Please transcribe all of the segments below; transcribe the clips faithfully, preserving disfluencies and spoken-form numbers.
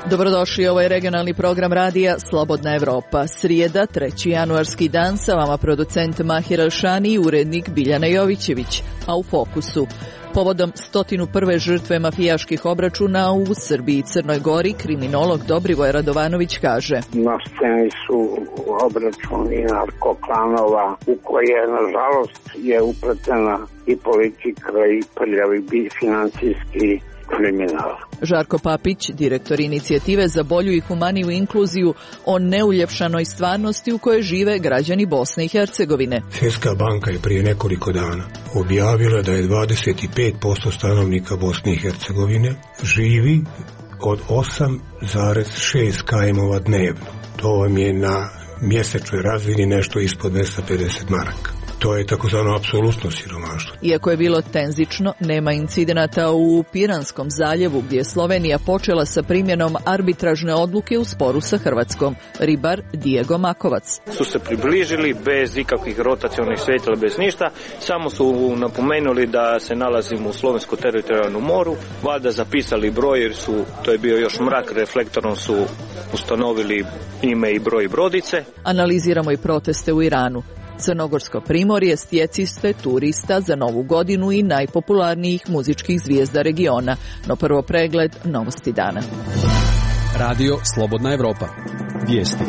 Dobrodošli, ovo je regionalni program radija Slobodna Evropa. Srijeda, treći januarski dan, sa vama producent Mahir Alšani i urednik Biljana Jovićević, a u fokusu. Povodom stotinu prve žrtve mafijaških obračuna u Srbiji i Crnoj Gori, kriminolog Dobrivoj Radovanović kaže: Na sceni su obračuni narkoklanova u koje, nažalost, je upletena i politika i prljavi financijski kriminal. Žarko Papić, direktor inicijative za bolju i humaniju inkluziju, o neuljepšanoj stvarnosti u kojoj žive građani Bosne i Hercegovine. Svjetska banka je prije nekoliko dana objavila da je dvadeset pet posto stanovnika Bosne i Hercegovine živi od osam zarez šest kajmova dnevno. To vam je na mjesečnoj razini nešto ispod dvjesto pedeset maraka. To je takozvano apsolutno siromaštvo. Iako je bilo tenzično, nema incidenata u Piranskom zaljevu, gdje je Slovenija počela sa primjenom arbitražne odluke u sporu sa Hrvatskom. Ribar Diego Makovac. Su se približili bez ikakvih rotacionih svjetila, bez ništa. Samo su napomenuli da se nalazimo u slovenskom teritorijalnom moru. Valjda zapisali broj jer su, to je bio još mrak, reflektorom su ustanovili ime i broj brodice. Analiziramo i proteste u Iranu. Crnogorsko primorje stjeciste turista za Novu godinu i najpopularnijih muzičkih zvijezda regiona. No prvo pregled novosti dana. Radio Slobodna Evropa. Vijesti.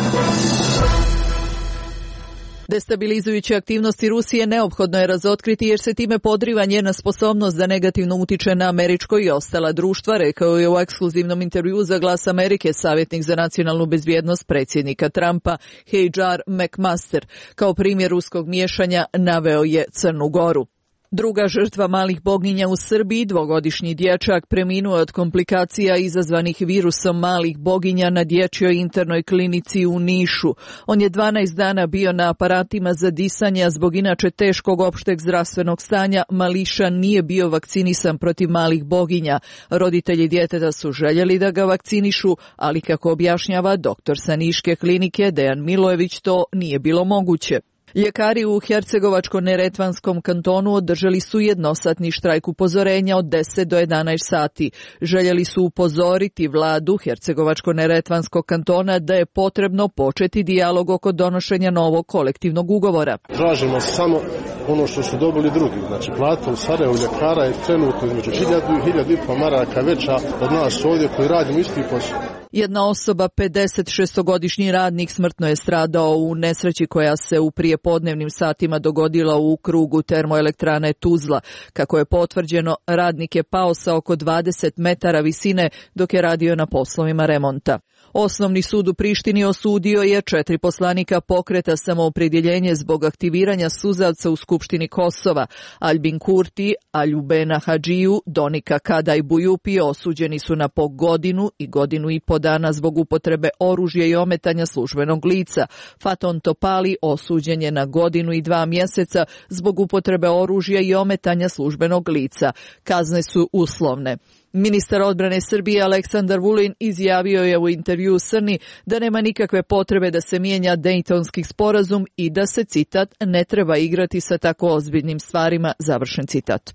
Destabilizujuće aktivnosti Rusije neophodno je razotkriti jer se time podriva njena sposobnost da negativno utiče na američko i ostala društva, rekao je u ekskluzivnom intervjuu za Glas Amerike savjetnik za nacionalnu bezbjednost predsjednika Trumpa Hajar McMaster. Kao primjer ruskog miješanja naveo je Crnu Goru. Druga žrtva malih boginja u Srbiji, dvogodišnji dječak, preminuo je od komplikacija izazvanih virusom malih boginja na dječjoj internoj klinici u Nišu. On je dvanaest dana bio na aparatima za disanje, a zbog inače teškog opšteg zdravstvenog stanja mališa nije bio vakcinisan protiv malih boginja. Roditelji djeteta su željeli da ga vakcinišu, ali kako objašnjava doktor sa Niške klinike Dejan Milojević, to nije bilo moguće. Ljekari u Hercegovačko-neretvanskom kantonu održali su jednosatni štrajk upozorenja od deset do jedanaest sati. Željeli su upozoriti vladu Hercegovačko-neretvanskog kantona da je potrebno početi dijalog oko donošenja novog kolektivnog ugovora. Tražimo samo ono što su dobili drugi. Znači, plata u Sarajevu ljekara je trenutno između hiljadu i hiljadu i pol maraka veća od nas ovdje koji radimo isti posao. Jedna osoba, pedeset šestogodišnji radnik, smrtno je stradao u nesreći koja se u prijepodnevnim satima dogodila u krugu termoelektrane Tuzla. Kako je potvrđeno, radnik je pao sa oko dvadeset metara visine dok je radio na poslovima remonta. Osnovni sud u Prištini osudio je četiri poslanika pokreta Samoopredjeljenje zbog aktiviranja suzavca u Skupštini Kosova. Albin Kurti, Aljubena Hadžiju, Donika Kadaj Bujupi osuđeni su na po godinu i godinu i po dana zbog upotrebe oružja i ometanja službenog lica. Faton Topali osuđen je na godinu i dva mjeseca zbog upotrebe oružja i ometanja službenog lica. Kazne su uslovne. Ministar odbrane Srbije Aleksandar Vulin izjavio je u intervjuu Srni da nema nikakve potrebe da se mijenja Dejtonski sporazum i da se, citat, ne treba igrati sa tako ozbiljnim stvarima, završen citat.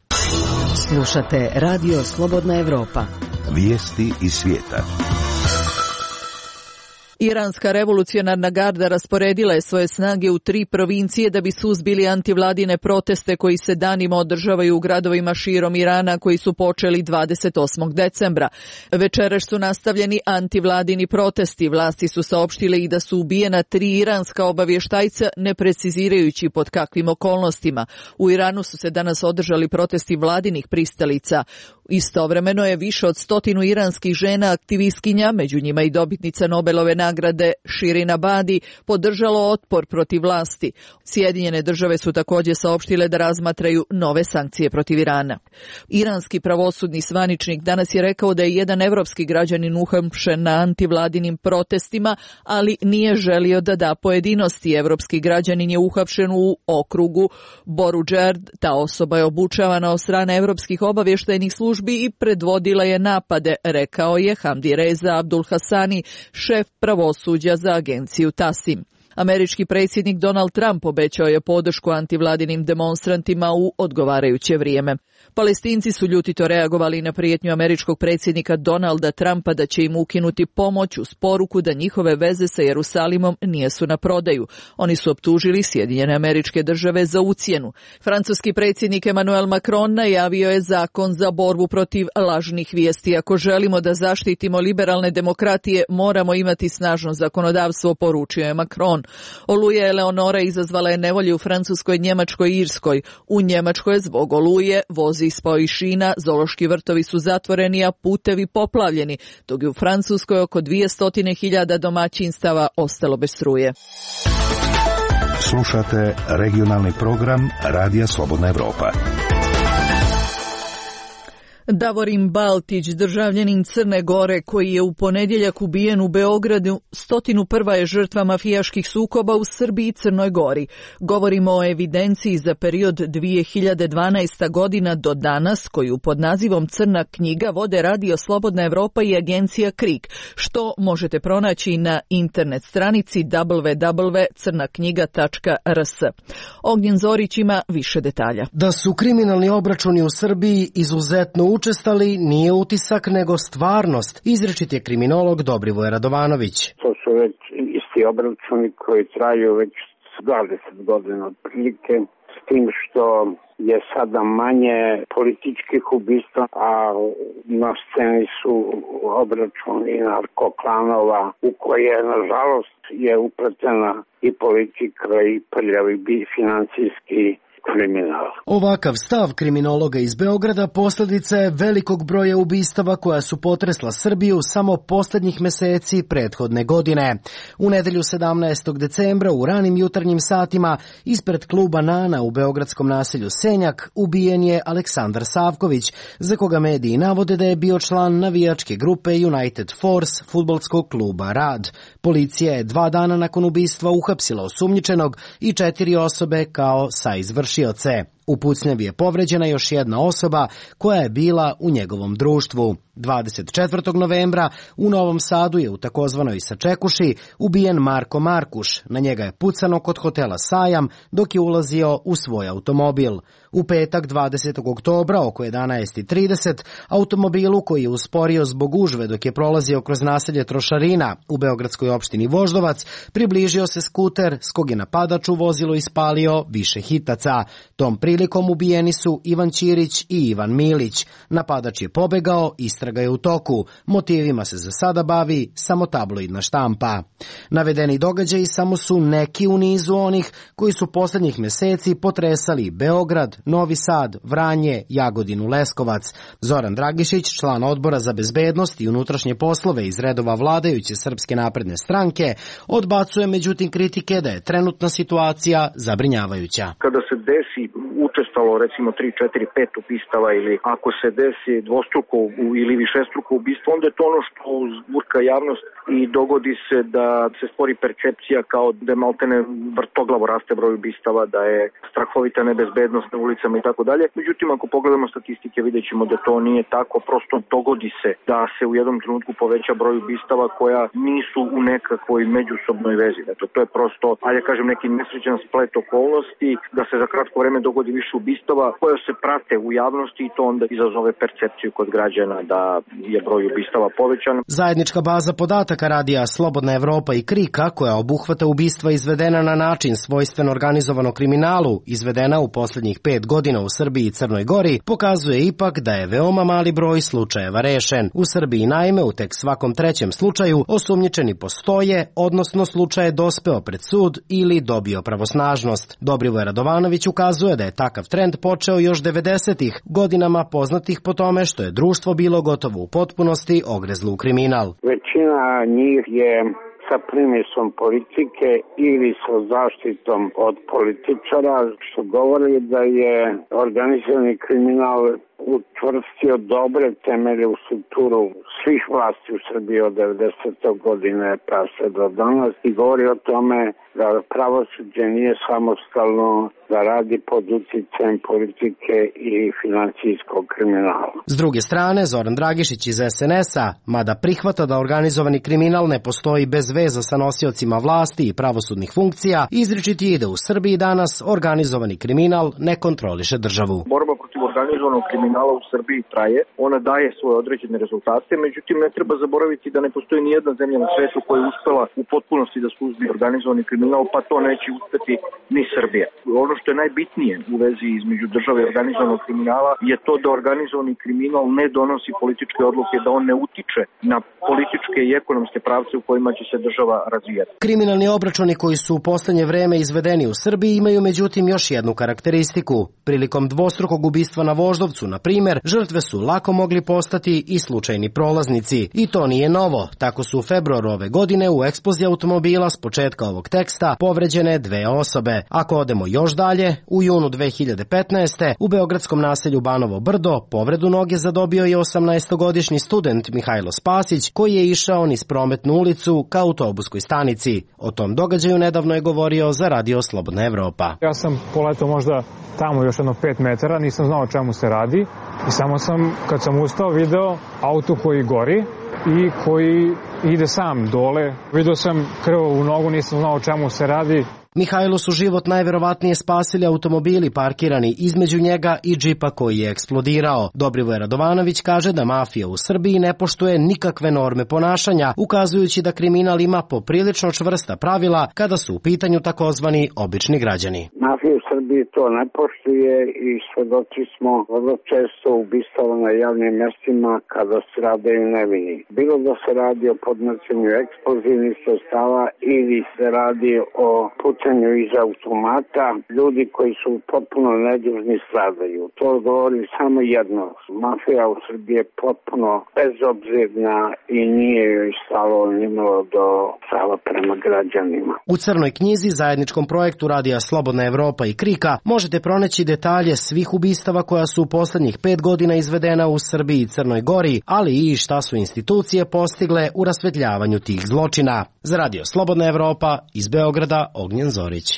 Slušate Radio Slobodna Evropa. Vijesti iz svijeta. Iranska revolucionarna garda rasporedila je svoje snage u tri provincije da bi suzbili antivladine proteste koji se danima održavaju u gradovima širom Irana koji su počeli dvadeset osmog decembra. Večeraš su nastavljeni antivladini protesti. Vlasti su saopštile i da su ubijena tri iranska obavještajca, ne precizirajući pod kakvim okolnostima. U Iranu su se danas održali protesti vladinih pristalica. Istovremeno je više od stotinu iranskih žena aktivistkinja, među njima i dobitnica Nobelove nagrade Shirin Ebadi, podržalo otpor protiv vlasti. Sjedinjene države su također saopštile da razmatraju nove sankcije protiv Irana. Iranski pravosudni zvaničnik danas je rekao da je jedan evropski građanin uhapšen na antivladinim protestima, ali nije želio da da pojedinosti. Evropski građanin je uhapšen u okrugu Boruđerd. Ta osoba je obučavana od strane evropskih obavještajnih službi i predvodila je napade, rekao je Hamdi Reza Abdul Hasani, šef pravosuđa za agenciju Tasim. Američki predsjednik Donald Trump obećao je podršku antivladinim demonstrantima u odgovarajuće vrijeme. Palestinci su ljutito reagovali na prijetnju američkog predsjednika Donalda Trumpa da će im ukinuti pomoć uz poruku da njihove veze sa Jerusalimom nijesu na prodaju. Oni su optužili Sjedinjene Američke Države za ucjenu. Francuski predsjednik Emmanuel Macron najavio je zakon za borbu protiv lažnih vijesti. Ako želimo da zaštitimo liberalne demokratije, moramo imati snažno zakonodavstvo, poručio je Macron. Oluja Eleonora izazvala je nevolje u Francuskoj, Njemačkoj i Irskoj. U Njemačkoj zbog oluje vozi ispao iz šina, zoološki vrtovi su zatvoreni, a putevi poplavljeni, dok je u Francuskoj oko dvjesto hiljada domaćinstava ostalo bez struje. Slušate regionalni program Radija Slobodna Evropa. Davorin Baltić, državljanin Crne Gore, koji je u ponedjeljak ubijen u Beogradu, stotinu prva je žrtva mafijaških sukoba u Srbiji i Crnoj Gori. Govorimo o evidenciji za period dvije hiljade dvanaesta. godina do danas, koju pod nazivom Crna knjiga vode Radio Slobodna Evropa i agencija Krik, što možete pronaći na internet stranici w w w tačka crna knjiga tačka r s. Ognjen Zorić ima više detalja. Da su kriminalni obračuni u Srbiji izuzetno učestali nije utisak nego stvarnost, izrečit je kriminolog Dobrivoje Radovanović. To su već isti obračuni koji traju već dvadeset godina otprilike, s tim što je sada manje političkih ubistva, a na sceni su obračuni narkoklanova u koje, nažalost, je upletena i politika i prljavi financijski kriminal. Ovakav stav kriminologa iz Beograda posljedica je velikog broja ubistava koja su potresla Srbiju samo posljednjih meseci prethodne godine. U nedjelju sedamnaestog decembra u ranim jutarnjim satima ispred kluba Nana u beogradskom naselju Senjak ubijen je Aleksandar Savković, za koga mediji navode da je bio član navijačke grupe United Force fudbalskog kluba Rad. Policija je dva dana nakon ubistva uhapsila osumnjičenog i četiri osobe kao saizvršioce. U pucnjavi je povređena još jedna osoba koja je bila u njegovom društvu. dvadeset četvrtog novembra u Novom Sadu je u takozvanoj Sačekuši ubijen Marko Markuš. Na njega je pucano kod hotela Sajam dok je ulazio u svoj automobil. U petak dvadesetog oktobra oko jedanaest i trideset automobilu koji je usporio zbog gužve dok je prolazio kroz naselje Trošarina u beogradskoj opštini Voždovac približio se skuter s kog je napadač u vozilu ispalio više hitaca. Tom prilikom ubijeni su Ivan Ćirić i Ivan Milić. Napadač je pobegao, istraga je u toku. Motivima se za sada bavi samo tabloidna štampa. Navedeni događaji samo su neki u nizu onih koji su posljednjih meseci potresali Beograd, Novi Sad, Vranje, Jagodinu, Leskovac. Zoran Dragišić, član odbora za bezbednost i unutrašnje poslove iz redova vladajuće Srpske napredne stranke, odbacuje međutim kritike da je trenutna situacija zabrinjavajuća. Kada se desi učestalo recimo tri, četiri, pet ubistava ili ako se desi dvostruko ili višestruko ubistvo, onda je to ono što uzburka javnost i dogodi se da se stvori percepcija kao da je maltene vrtoglavo raste broj ubistava, da je strahovita nebezbednost na ulicama i tako dalje. Međutim, ako pogledamo statistike, vidjet ćemo da to nije tako. Prosto dogodi se da se u jednom trenutku poveća broj ubistava koja nisu u nekakvoj međusobnoj vezi. Dakle, to je prosto, ajde kažem, neki nesrećan splet okolnosti da se za kratko vreme dogodi više ubistava koje se prate u javnosti i to onda izazove percepciju kod građana da je broj ubistava povećan. Zajednička baza podataka Radija Slobodna Evropa i Krika, koja obuhvata ubistva izvedena na način svojstven organizovanom kriminalu, izvedena u posljednjih pet godina u Srbiji i Crnoj Gori, pokazuje ipak da je veoma mali broj slučajeva rešen. U Srbiji naime u tek svakom trećem slučaju osumnjičeni postoje, odnosno slučaj je dospeo pred sud ili dobio pravosnažnost. Dobrivoje Radovanović ukazuje da je takav trend počeo još devedesetih godinama, poznatih po tome što je društvo bilo gotovo u potpunosti ogrezlo u kriminal. Većina njih je sa primisom politike ili sa zaštitom od političara, što govori da je organizirani kriminal učvrstio dobre temelje u strukturu svih vlasti u Srbiji od devedesete godine pa se do danas i govori o tome da pravosuđe nije samostalno, da radi pod utjecajem politike i financijskog kriminala. S druge strane, Zoran Dragišić iz es en es a, mada prihvata da organizovani kriminal ne postoji bez veza sa nosiocima vlasti i pravosudnih funkcija, izričiti je da u Srbiji danas organizovani kriminal ne kontroliše državu. Borba protiv organizovanog kriminala u Srbiji traje, ona daje svoje određene rezultate, međutim ne treba zaboraviti da ne postoji ni jedna zemlja na svetu koja je uspela u potpunosti da suzbi organizovani kriminal, pa to neće uspeti ni Srbija. Ono što je najbitnije u vezi između države i organizovanog kriminala je to da organizovani kriminal ne donosi političke odluke, da on ne utiče na političke i ekonomske pravce u kojima će se država razvijati. Kriminalni obračuni koji su u poslednje vreme izvedeni u Srbiji imaju međutim još jednu karakteristiku. Prilikom dvostrukog ubistva na Voždovcu, na primjer, žrtve su lako mogli postati i slučajni prolaznici. I to nije novo. Tako su u februaru ove godine u eksploziji automobila s početka ovog teksta povređene dve osobe. Ako odemo još dalje, u junu dve hiljade petnaeste. u beogradskom naselju Banovo Brdo povredu noge zadobio je osamnaestogodišnji student Mihajlo Spasić, koji je išao niz prometnu ulicu ka autobuskoj stanici. O tom događaju nedavno je govorio za Radio Slobodna Evropa. Ja sam poletao možda tamo još jedno pet metara, nisam znao o čemu se radi i samo sam, kad sam ustao, video auto koji gori i koji ide sam dole. Vidio sam krv u nogu, nisam znao o čemu se radi. Mihajlo su život najverovatnije spasili automobili parkirani između njega i džipa koji je eksplodirao. Dobrivoje Radovanović kaže da mafija u Srbiji ne poštuje nikakve norme ponašanja, ukazujući da kriminal ima poprilično čvrsta pravila kada su u pitanju takozvani obični građani. Mafija u Srbiji to ne poštuje i svedoci smo vrlo često ubistava na javnim mjestima kada se rade nevini. Bilo da se radi o podnošenju eksplozivnih sredstava ili se radi o pucanju iz automata, ljudi koji su potpuno nedužni stradaju. To govori samo jedno. Mafija u Srbiji je potpuno bezobzirna i nije joj stalo nimalo do prava prema građanima. U Crnoj knjizi, zajedničkom projektu Radija Slobodna Evropa i Krika, možete pronaći detalje svih ubistava koja su u poslednjih pet godina izvedena u Srbiji i Crnoj Gori, ali i šta su institucije postigle u rasvetljavanju tih zločina. Za Radio Slobodna Evropa iz Beograda, Ognjen Zorić.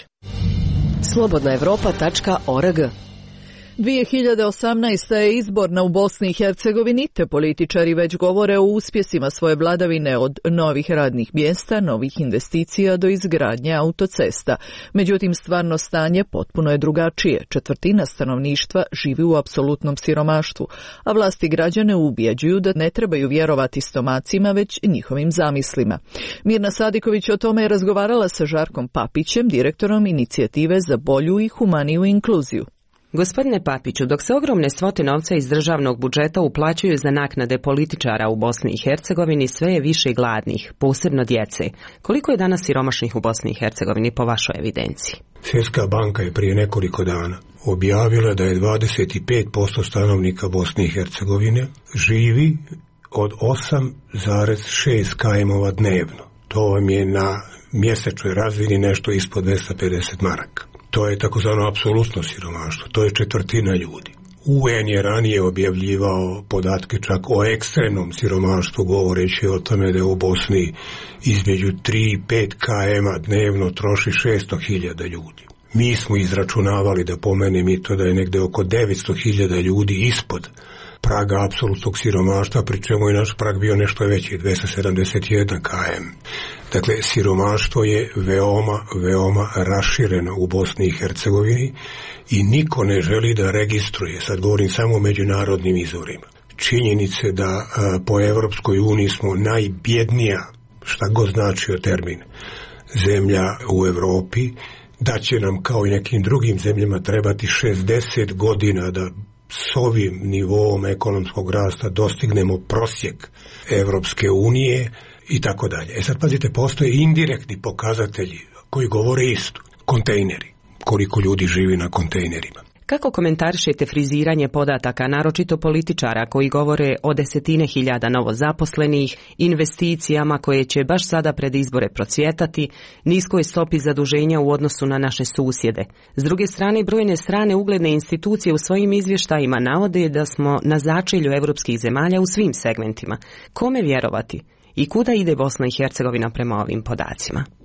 slobodna evropa tačka org. dvije hiljade osamnaesta. je izborna u Bosni i Hercegovini, te političari već govore o uspjesima svoje vladavine od novih radnih mjesta, novih investicija do izgradnje autocesta. Međutim, stvarno stanje potpuno je drugačije. Četvrtina stanovništva živi u apsolutnom siromaštvu, a vlasti građane ubjeđuju da ne trebaju vjerovati stomacima, već njihovim zamislima. Mirna Sadiković o tome je razgovarala sa Žarkom Papićem, direktorom inicijative za bolju i humaniju inkluziju. Gospodine Papiću, dok se ogromne svote novca iz državnog budžeta uplaćuju za naknade političara u Bosni i Hercegovini, sve je više gladnih, posebno djece. Koliko je danas siromašnih u Bosni i Hercegovini po vašoj evidenciji? Svjetska banka je prije nekoliko dana objavila da je dvadeset pet posto stanovnika Bosne i Hercegovine živi od osam zarez šest kajmova dnevno. To vam je na mjesečnoj razini nešto ispod dvjesto pedeset maraka. To je takozvano apsolutno siromaštvo, to je četvrtina ljudi. U en je ranije objavljivao podatke čak o ekstremnom siromaštvu, govoreći o tome da je u Bosni između tri i pet km dnevno troši šesto hiljada ljudi. Mi smo izračunavali, da pomenem i to, da je negde oko devetsto hiljada ljudi ispod praga apsolutnog siromaštva, pri čemu je naš prag bio nešto veći, dvjesto sedamdeset jedan kilometara. Dakle, siromaštvo je veoma, veoma rašireno u Bosni i Hercegovini i niko ne želi da registruje, sad govorim samo o međunarodnim izvorima, činjenice da a, po Evropskoj uniji smo najbjednija, šta god značio termin, zemlja u Evropi, da će nam kao i nekim drugim zemljama trebati šezdeset godina da s ovim nivom ekonomskog rasta dostignemo prosjek Evropske unije i tako dalje. E sad pazite, postoje indirektni pokazatelji koji govore isto. Kontejneri. Koliko ljudi živi na kontejnerima. Kako komentarišete friziranje podataka, naročito političara koji govore o desetine hiljada novozaposlenih, investicijama koje će baš sada pred izbore procvjetati, niskoj stopi zaduženja u odnosu na naše susjede? S druge strane, brojne strane ugledne institucije u svojim izvještajima navode da smo na začelju evropskih zemalja u svim segmentima. Kome vjerovati? I kuda ide Bosna i Hercegovina prema ovim podacima?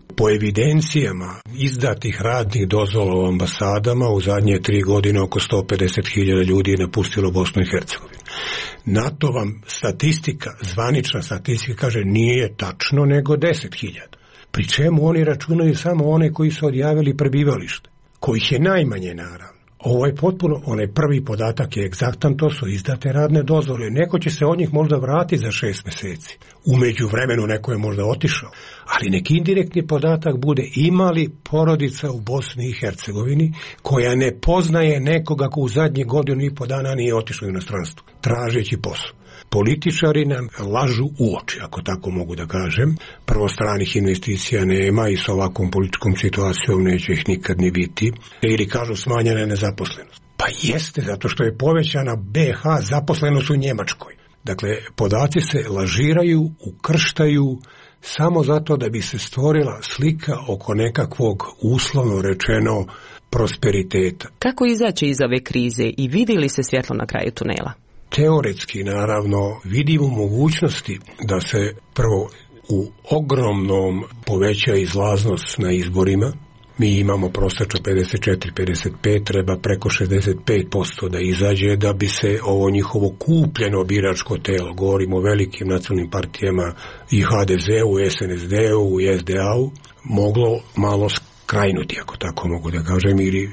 Po evidencijama izdatih radnih dozvola u ambasadama u zadnje tri godine oko sto pedeset hiljada ljudi je napustilo Bosnu i Hercegovinu. Na to vam statistika, zvanična statistika kaže nije tačno nego deset hiljada. Pri čemu oni računaju samo one koji su odjavili prebivalište, kojih je najmanje naravno. Ovo je potpuno, onaj prvi podatak je egzaktan, to su izdate radne dozvole. Neko će se od njih možda vratiti za šest mjeseci. U međuvremenu neko je možda otišao. Ali neki indirektni podatak bude imali porodica u Bosni i Hercegovini koja ne poznaje nekoga ko u zadnjih godinu i po dana nije otišao u inostranstvo, tražeći posao. Političari nam lažu u oči, ako tako mogu da kažem. Prvo, stranih investicija nema i s ovakvom političkom situacijom neće ih nikad ni biti. Ili kažu smanjena je nezaposlenost. Pa jeste, zato što je povećana B H zaposlenost u Njemačkoj. Dakle, podaci se lažiraju, ukrštaju samo zato da bi se stvorila slika oko nekakvog, uslovno rečeno, prosperiteta. Kako izaći iz ove krize i vidi li se svjetlo na kraju tunela? Teoretski, naravno, vidimo mogućnosti da se prvo u ogromnom poveća izlaznost na izborima. Mi imamo prosječno pedeset četiri pedeset pet, treba preko šezdeset pet posto da izađe da bi se ovo njihovo kupljeno biračko telo, govorimo o velikim nacionalnim partijama i H D Z-u, S N S D-u i S D A-u, moglo malo skrajnuti, ako tako mogu da kažem, ili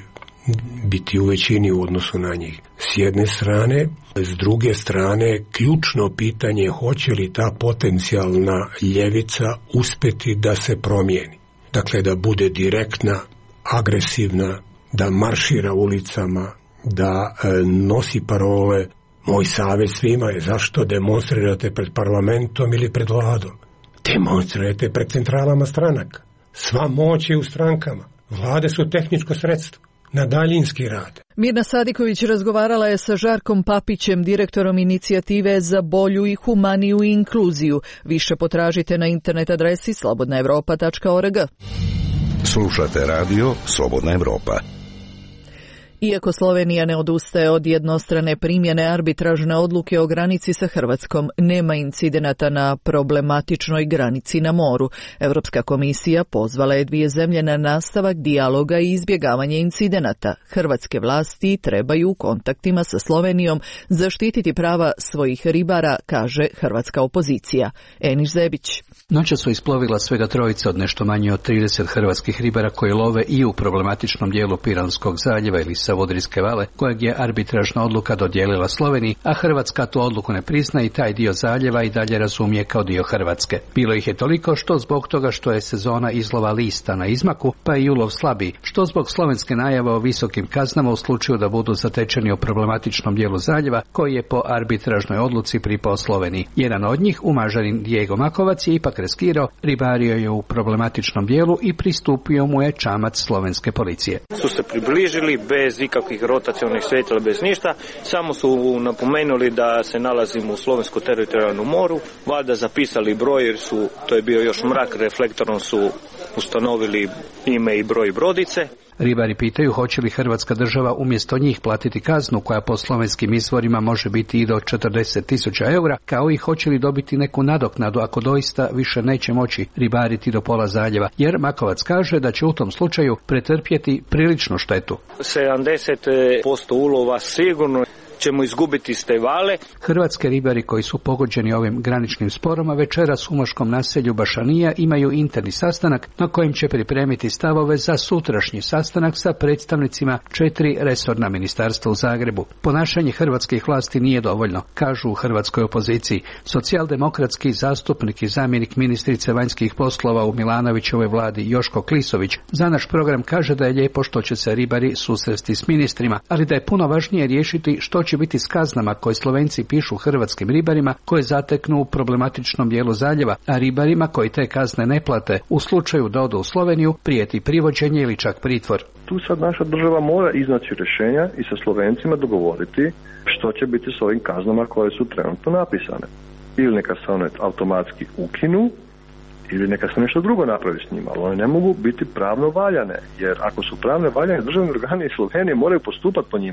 biti u većini u odnosu na njih. S jedne strane, s druge strane, ključno pitanje je hoće li ta potencijalna ljevica uspjeti da se promijeni. Dakle, da bude direktna, agresivna, da maršira ulicama, da e, nosi parole. Moj savjet svima je zašto demonstrirate pred parlamentom ili pred vladom. Demonstrirajte pred centralama stranaka. Sva moć je u strankama. Vlade su tehničko sredstvo na daljinski rad. Mirna Sadiković razgovarala je sa Žarkom Papićem, direktorom inicijative za bolju i humaniju inkluziju. Više potražite na internet adresi slobodna evropa tačka org. Slušate radio Slobodna Evropa. Iako Slovenija ne odustaje od jednostrane primjene arbitražne odluke o granici sa Hrvatskom, nema incidenata na problematičnoj granici na moru. Europska komisija pozvala je dvije zemlje na nastavak dijaloga i izbjegavanje incidenata. Hrvatske vlasti trebaju u kontaktima sa Slovenijom zaštititi prava svojih ribara, kaže hrvatska opozicija. Eniš Zebić. Noćas su isplovila svega trojica od nešto manje od trideset hrvatskih ribara koji love i u problematičnom dijelu Piranskog zaljeva ili Savudrijske vale, kojeg je arbitražna odluka dodijelila Sloveniji, a Hrvatska tu odluku ne prizna i taj dio zaljeva i dalje razumije kao dio Hrvatske. Bilo ih je toliko što zbog toga što je sezona izlova lista na izmaku, pa i ulov slabiji, što zbog slovenske najave o visokim kaznama u slučaju da budu zatečeni u problematičnom dijelu zaljeva, koji je po arbitražnoj odluci pripao Sloveniji. Jedan od njih, umažanin Diego Makovac, je ipak riskirao, ribario je u problematičnom dijelu i pristupio mu je čamac slovenske policije. Su se približili bez ikakvih rotacionih svjetla, bez ništa, samo su napomenuli da se nalazimo u slovenskom teritorijalnom moru, valjda zapisali broj jer su, to je bio još mrak, reflektorom su ustanovili ime i broj brodice. Ribari pitaju hoće li Hrvatska država umjesto njih platiti kaznu koja po slovenskim izvorima može biti i do četrdeset tisuća eura, kao i hoće li dobiti neku nadoknadu ako doista više neće moći ribariti do pola zaljeva, jer Makovac kaže da će u tom slučaju pretrpjeti priličnu štetu. sedamdeset posto ulova sigurno ćemo izgubiti s te vale. Hrvatske ribari koji su pogođeni ovim graničnim sporoma večeras u moškom naselju Bašanija imaju interni sastanak na kojem će pripremiti stavove za sutrašnji sastanak sa predstavnicima četiri resorna ministarstva u Zagrebu. Ponašanje hrvatskih vlasti nije dovoljno, kažu u hrvatskoj opoziciji. Socijaldemokratski zastupnik i zamjenik ministrice vanjskih poslova u Milanovićevoj vladi Joško Klisović za naš program kaže da je lijepo što će se ribari susresti s ministrima, ali da je puno važnije riješiti što će biti s kaznama koje Slovenci pišu hrvatskim ribarima koje zateknu u problematičnom dijelu zaljeva, a ribarima koji te kazne ne plate u slučaju da odu u Sloveniju prijeti privođenje ili čak pritvor. Tu sad naša država mora iznaći rješenja i sa Slovencima dogovoriti što će biti s ovim kaznama koje su trenutno napisane. Ili neka se one automatski ukinu, ili neka se nešto drugo napravi s njima, ali one ne mogu biti pravno valjane, jer ako su pravno valjane, državni organi iz Slovenije moraju postupati po njima.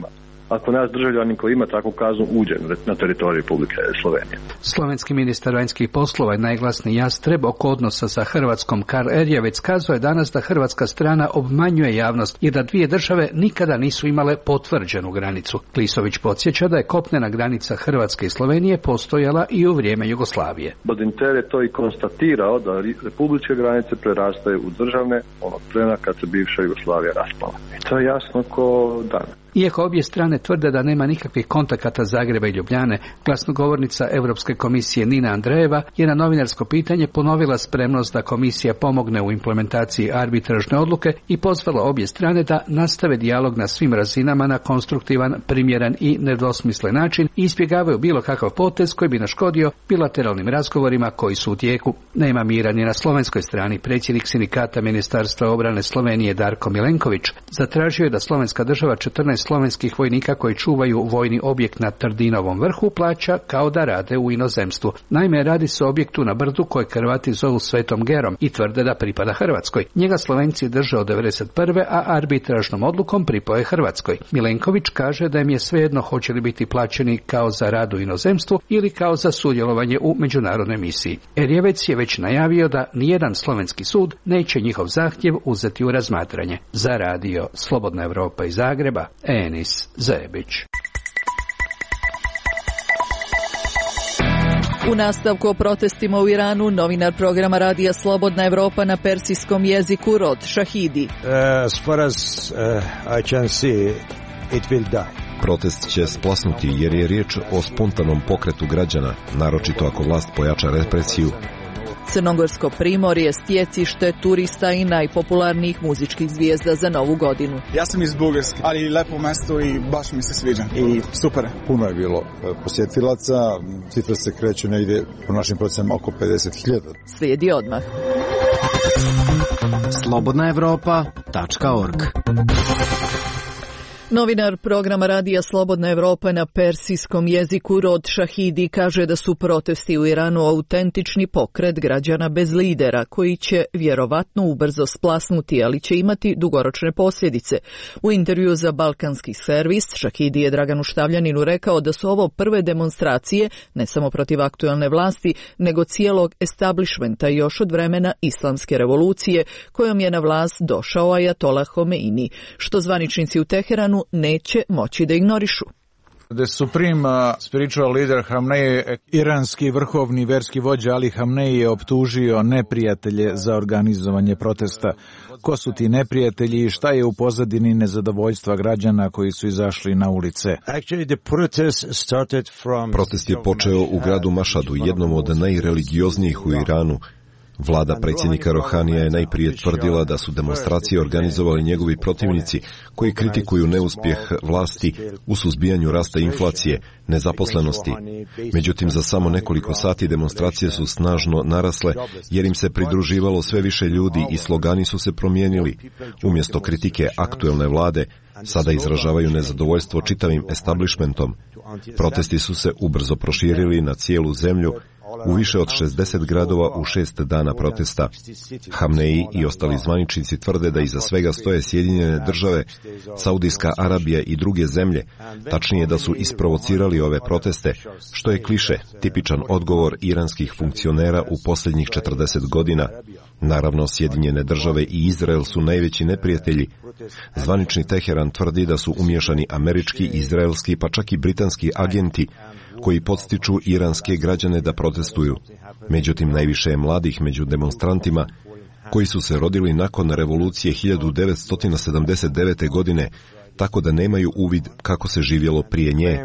ako naš državljanin koji ima takvu kaznu uđe na teritoriju Republike Slovenije. Slovenski ministar vanjskih poslova i najglasniji jastreb oko odnosa sa Hrvatskom Karl Erjavec kazao je danas da hrvatska strana obmanjuje javnost i da dvije države nikada nisu imale potvrđenu granicu. Klisović podsjeća da je kopnena granica Hrvatske i Slovenije postojala i u vrijeme Jugoslavije. Bodinter je to i konstatirao da republičke granice prerastaju u državne onog trena kad se bivša Jugoslavija raspala. I to je jasno ko dan. Iako obje strane tvrde da nema nikakvih kontakata Zagreba i Ljubljane, glasnogovornica Europske komisije Nina Andrejeva je na novinarsko pitanje ponovila spremnost da komisija pomogne u implementaciji arbitražne odluke i pozvala obje strane da nastave dijalog na svim razinama na konstruktivan, primjeran i nedvosmislen način i izbjegavaju bilo kakav potez koji bi naškodio bilateralnim razgovorima koji su u tijeku. Nema mira ni na slovenskoj strani. Predsjednik sindikata Ministarstva obrane Slovenije Darko Milenković zatražio je da slovenska država četrnaest slovenskih vojnika koji čuvaju vojni objekt na Trdinovom vrhu plaća kao da rade u inozemstvu. Naime, radi se o objektu na brdu koje Hrvati zovu Svetom Gerom i tvrde da pripada Hrvatskoj. Njega Slovenci drže od devedeset prve a arbitražnom odlukom pripoje Hrvatskoj. Milenković kaže da im je svejedno hoće li biti plaćeni kao za rad u inozemstvu ili kao za sudjelovanje u međunarodnoj misiji. Erjavec je već najavio da nijedan slovenski sud neće njihov zahtjev uzeti u razmatranje. Za radio Slobodna Evropa iz Zagreba, Enis Zebić. U nastavku o protestima u Iranu, novinar programa radija Slobodna Evropa na persijskom jeziku Rod Šahidi. As far as uh, I can see, it will die. Protest će splasnuti jer je riječ o spontanom pokretu građana, naročito ako vlast pojača represiju. Crnogorsko primorje stjecište turista i najpopularnijih muzičkih zvijezda za novu godinu. Ja sam iz Bugarske, ali lepo mjesto i baš mi se sviđa i super. Puno je bilo posjetilaca, cifre se kreću negdje po našim procenama oko pedeset hiljada. Slijedi odmah. slobodna evropa tačka org. Novinar programa radija Slobodna Evropa na persijskom jeziku Rod Šahidi kaže da su protesti u Iranu autentični pokret građana bez lidera koji će vjerovatno ubrzo splasnuti, ali će imati dugoročne posljedice. U intervju za Balkanski servis Šahidi je Draganu Štavljaninu rekao da su ovo prve demonstracije ne samo protiv aktualne vlasti, nego cijelog establishmenta još od vremena islamske revolucije kojom je na vlast došao Ajatolah Homeini, što zvaničnici u Teheranu neće moći da ignorišu. The supreme uh, spiritual leader Hamnei, iranski vrhovni verski vođa Ali Hamnei je optužio neprijatelje za organizovanje protesta. Ko su ti neprijatelji i šta je u pozadini nezadovoljstva građana koji su izašli na ulice? Protest je počeo u gradu Mašadu, jednom od najreligioznijih u Iranu. Vlada predsjednika Rohanija je najprije tvrdila da su demonstracije organizovali njegovi protivnici koji kritikuju neuspjeh vlasti u suzbijanju rasta inflacije, nezaposlenosti. Međutim, za samo nekoliko sati demonstracije su snažno narasle jer im se pridruživalo sve više ljudi i slogani su se promijenili. Umjesto kritike aktuelne vlade, sada izražavaju nezadovoljstvo čitavim establishmentom. Protesti su se ubrzo proširili na cijelu zemlju, u više od šezdeset gradova u šest dana protesta. Hamnei i ostali zvaničnici tvrde da iza svega stoje Sjedinjene države, Saudijska Arabija i druge zemlje, tačnije da su isprovocirali ove proteste, što je kliše, tipičan odgovor iranskih funkcionera u posljednjih četrdeset godina. Naravno, Sjedinjene države i Izrael su najveći neprijatelji. Zvanični Teheran tvrdi da su umiješani američki, izraelski pa čak i britanski agenti koji podstiču iranske građane da protestuju. Međutim, najviše je mladih među demonstrantima koji su se rodili nakon revolucije hiljadu devetsto sedamdeset devete. godine, tako da nemaju uvid kako se živjelo prije nje.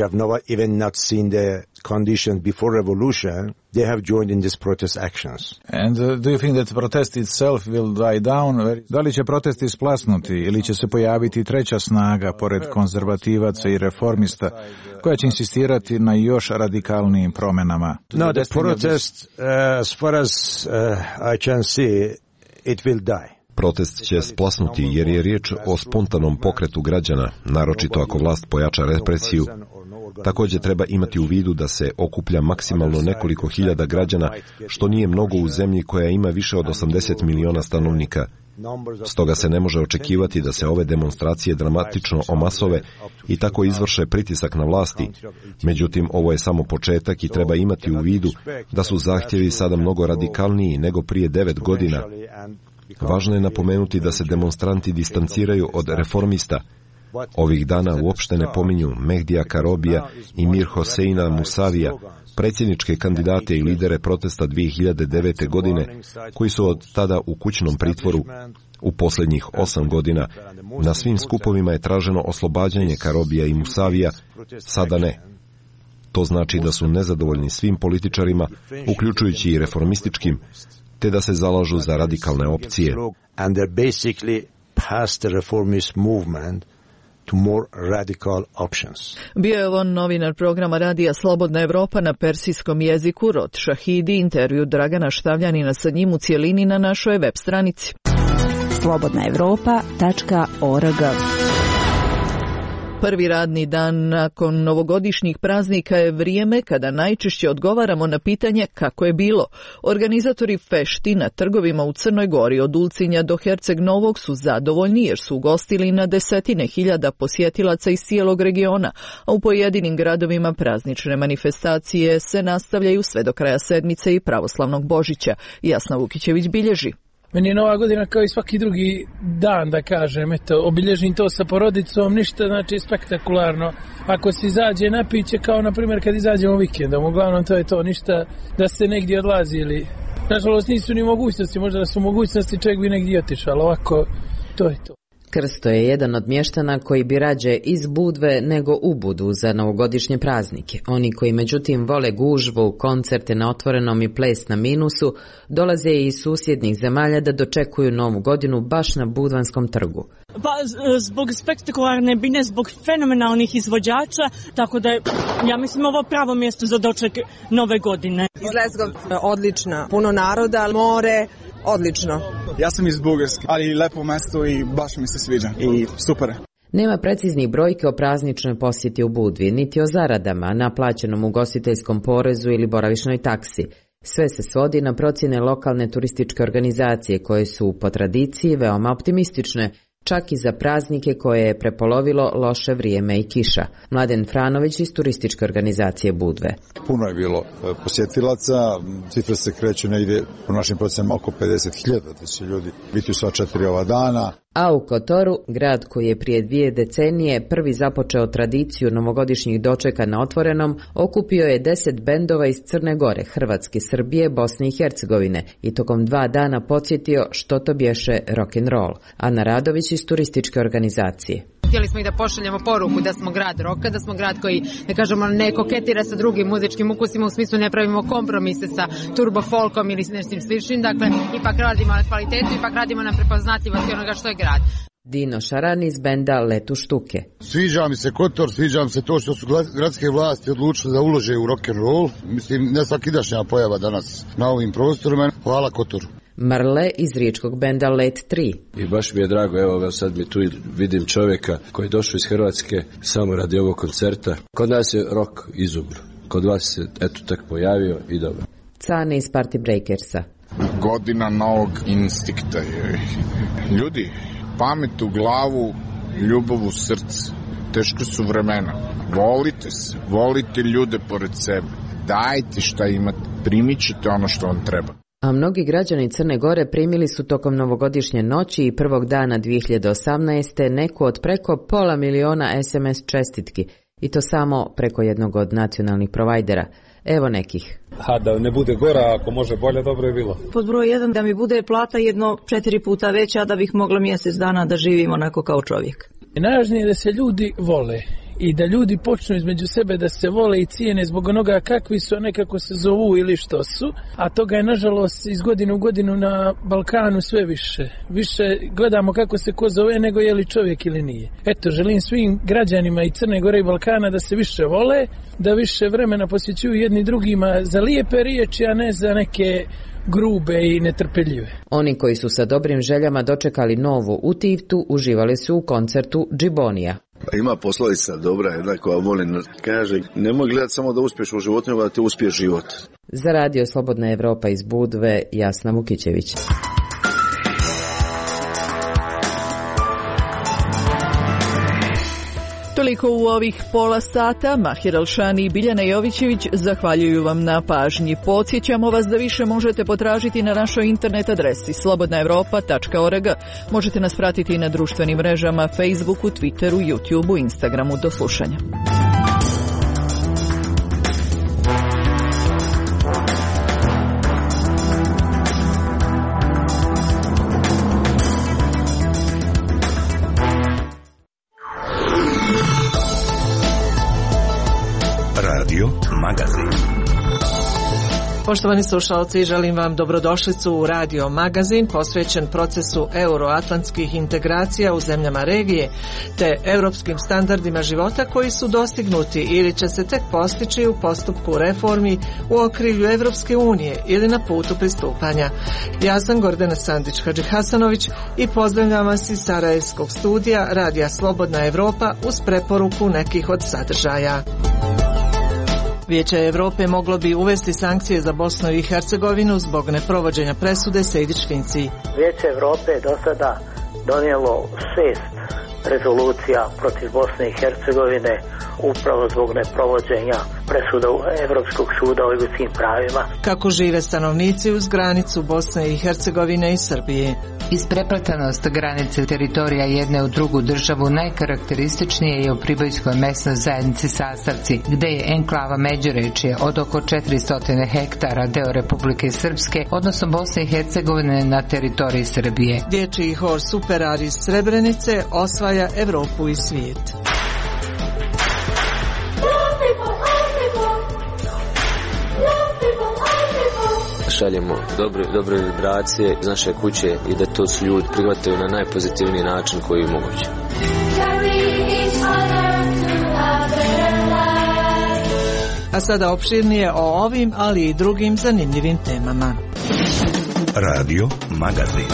They have joined in this protest actions. And uh, do you think that protest itself will die down? Da li će protesti splasnuti ili će se pojaviti treća snaga pored konzervativaca i reformista koja će insistirati na još radikalnijim promjenama? No, the protest, uh, as far as uh, I can see, it will die. Protest će splasnuti jer je riječ o spontanom pokretu građana, naročito ako vlast pojača represiju. Također treba imati u vidu da se okuplja maksimalno nekoliko hiljada građana, što nije mnogo u zemlji koja ima više od osamdeset miliona stanovnika. Stoga se ne može očekivati da se ove demonstracije dramatično omasove i tako izvrše pritisak na vlasti. Međutim, ovo je samo početak i treba imati u vidu da su zahtjevi sada mnogo radikalniji nego prije devet godina. Važno je napomenuti da se demonstranti distanciraju od reformista. Ovih dana uopšte ne pominju Mehdija Karobija i Mir Hoseina Musavija, predsjedničke kandidate i lidere protesta dvije hiljade devete. godine, koji su od tada u kućnom pritvoru. U posljednjih osam godina na svim skupovima je traženo oslobađanje Karobija i Musavija, sada ne. To znači da su nezadovoljni svim političarima, uključujući i reformističkim, te da se zalažu za radikalne opcije. To more radical options. Bio je on novinar programa Radija Slobodna Evropa na persijskom jeziku Rod Šahidi, intervju Dragana Štavljanina sa njim u cijelini na našoj web stranici. slobodna evropa tačka org. Prvi radni dan nakon novogodišnjih praznika je vrijeme kada najčešće odgovaramo na pitanje kako je bilo. Organizatori fešti na trgovima u Crnoj Gori od Ulcinja do Herceg Novog su zadovoljni jer su ugostili na desetine hiljada posjetilaca iz cijelog regiona, a u pojedinim gradovima praznične manifestacije se nastavljaju sve do kraja sedmice i pravoslavnog Božića. Jasna Vukićević bilježi. Meni je Nova godina kao i svaki drugi dan, da kažem, eto, obilježim to sa porodicom, ništa znači spektakularno. Ako se izađe na piće, kao na primjer kad izađemo vikendom, uglavnom to je to, ništa da se negdje odlazi ili... Nažalost nisu ni mogućnosti, možda da su mogućnosti čovjek bi negdje otišao, ovako to je to. Krsto je jedan od mještana koji bi rađe iz Budve nego u Budu za novogodišnje praznike. Oni koji međutim vole gužvu, koncerte na otvorenom i ples na minusu, dolaze iz susjednih zemalja da dočekuju novu godinu baš na Budvanskom trgu. Pa zbog spektakularne bine, zbog fenomenalnih izvođača, tako da je, ja mislim, ovo pravo mjesto za doček nove godine. Iz Lezgovca odlično, puno naroda, more, odlično. Ja sam iz Bugarske, ali lepo mjesto i baš mi se sviđa i super. Nema preciznih brojke o prazničnoj posjeti u Budvi, niti o zaradama, naplaćenom ugostiteljskom porezu ili boravišnoj taksi. Sve se svodi na procjene lokalne turističke organizacije koje su po tradiciji veoma optimistične, čak i za praznike koje je prepolovilo loše vrijeme i kiša. Mladen Franović iz turističke organizacije Budve. Puno je bilo posjetilaca, cifre se kreću negdje po našim procenama oko pedeset hiljada, da će ljudi biti u sva četiri ova dana. A u Kotoru, grad koji je prije dvije decenije prvi započeo tradiciju novogodišnjih dočeka na otvorenom, okupio je deset bendova iz Crne Gore, Hrvatske, Srbije, Bosne i Hercegovine i tokom dva dana podsjetio što to bješe rock'n'roll. Ana Radović iz turističke organizacije. Htjeli smo i da pošaljemo poruku da smo grad roka, da smo grad koji, da kažemo, ne koketira sa drugim muzičkim ukusima, u smislu ne pravimo kompromise sa turbo folkom ili nešto sličnim, dakle ipak radimo na kvalitetu, ipak radimo na prepoznatljivosti onoga što je grad. Dino Šaran iz benda Letu štuke. Sviđa mi se Kotor, sviđa mi se to što su gradske vlasti odlučile da ulože u rock'n'roll. Mislim, ne svakidašnja pojava danas na ovim prostorima. Hvala Kotoru. Marle iz riječkog benda Let tri. I baš mi je drago, evo sad mi tu vidim čovjeka koji je došao iz Hrvatske samo radi ovog koncerta. Kod nas je rock izumro, kod vas se eto tak pojavio i dobro. Cane iz Party Breakersa. Godina novog instinkta je. Ljudi, pamet u glavu, ljubav u srce. Teško su vremena. Volite se, volite ljude pored sebe. Dajte šta imate, primit ćete ono što vam treba. A mnogi građani Crne Gore primili su tokom novogodišnje noći i prvog dana dvije hiljade osamnaeste. neku od preko pola miliona es em es čestitki, i to samo preko jednog od nacionalnih provajdera. Evo nekih. A da ne bude gora, ako može bolje, dobro je bilo. Pod broj jedan, da mi bude plata jedno četiri puta veća, da bih mogla mjesec dana da živim onako kao čovjek. Najvažnije je da se ljudi vole i da ljudi počnu između sebe da se vole i cijene zbog onoga kakvi su, a ne kako se zovu ili što su, a toga je nažalost iz godine u godinu na Balkanu sve više. Više gledamo kako se ko zove nego je li čovjek ili nije. Eto, želim svim građanima i Crne Gore i Balkana da se više vole, da više vremena posvećuju jedni drugima za lijepe riječi, a ne za neke grube i netrpeljive. Oni koji su sa dobrim željama dočekali novu u Tivtu uživali su u koncertu Džibonija. Ima poslovica dobra jedna koja volim, kaže, nemoj gledati samo da uspješ u životu, nego da te uspije život. Za radio Slobodna Evropa iz Budve, Jasna Vukićević. Toliko u ovih pola sata. Mahir Alšani i Biljana Jovićević zahvaljuju vam na pažnji. Podsjećamo vas da više možete potražiti na našoj internet adresi slobodna evropa tačka org. Možete nas pratiti i na društvenim mrežama Facebooku, Twitteru, YouTubeu, Instagramu. Do slušanja. Magazin. Poštovani slušalci, želim vam dobrodošlicu u Radio Magazin posvećen procesu euroatlantskih integracija u zemljama regije te europskim standardima života koji su dostignuti ili će se tek postići u postupku reformi u okrilju Evropske unije ili na putu pristupanja. Ja sam Gordana Sandić-Hadžihasanović i pozdravljam vas iz Sarajevskog studija Radija Slobodna Evropa uz preporuku nekih od sadržaja. Vijeće Evrope moglo bi uvesti sankcije za Bosnu i Hercegovinu zbog neprovođenja presude Sejdić-Finci. Vijeće Evrope je do sada donijelo šest rezolucija protiv Bosne i Hercegovine upravo zbog neprovođenja presuda Evropskog suda o ljudskim pravima. Kako žive stanovnici uz granicu Bosne i Hercegovine i Srbije? Isprepletanost granice teritorija jedne u drugu državu najkarakterističnije je u Pribojskoj mesnoj zajednici Sastavci, gde je enklava Međurečje od oko četiristo hektara deo Republike Srpske, odnosno Bosne i Hercegovine na teritoriji Srbije. Dječji hor Superar iz Srebrenice osvaja Evropu i svijet. Šaljemo dobre, dobre vibracije iz naše kuće i da to su ljudi prihvataju na najpozitivniji način koji je moguće. A sada opširnije o ovim, ali i drugim zanimljivim temama. Radio Magazin.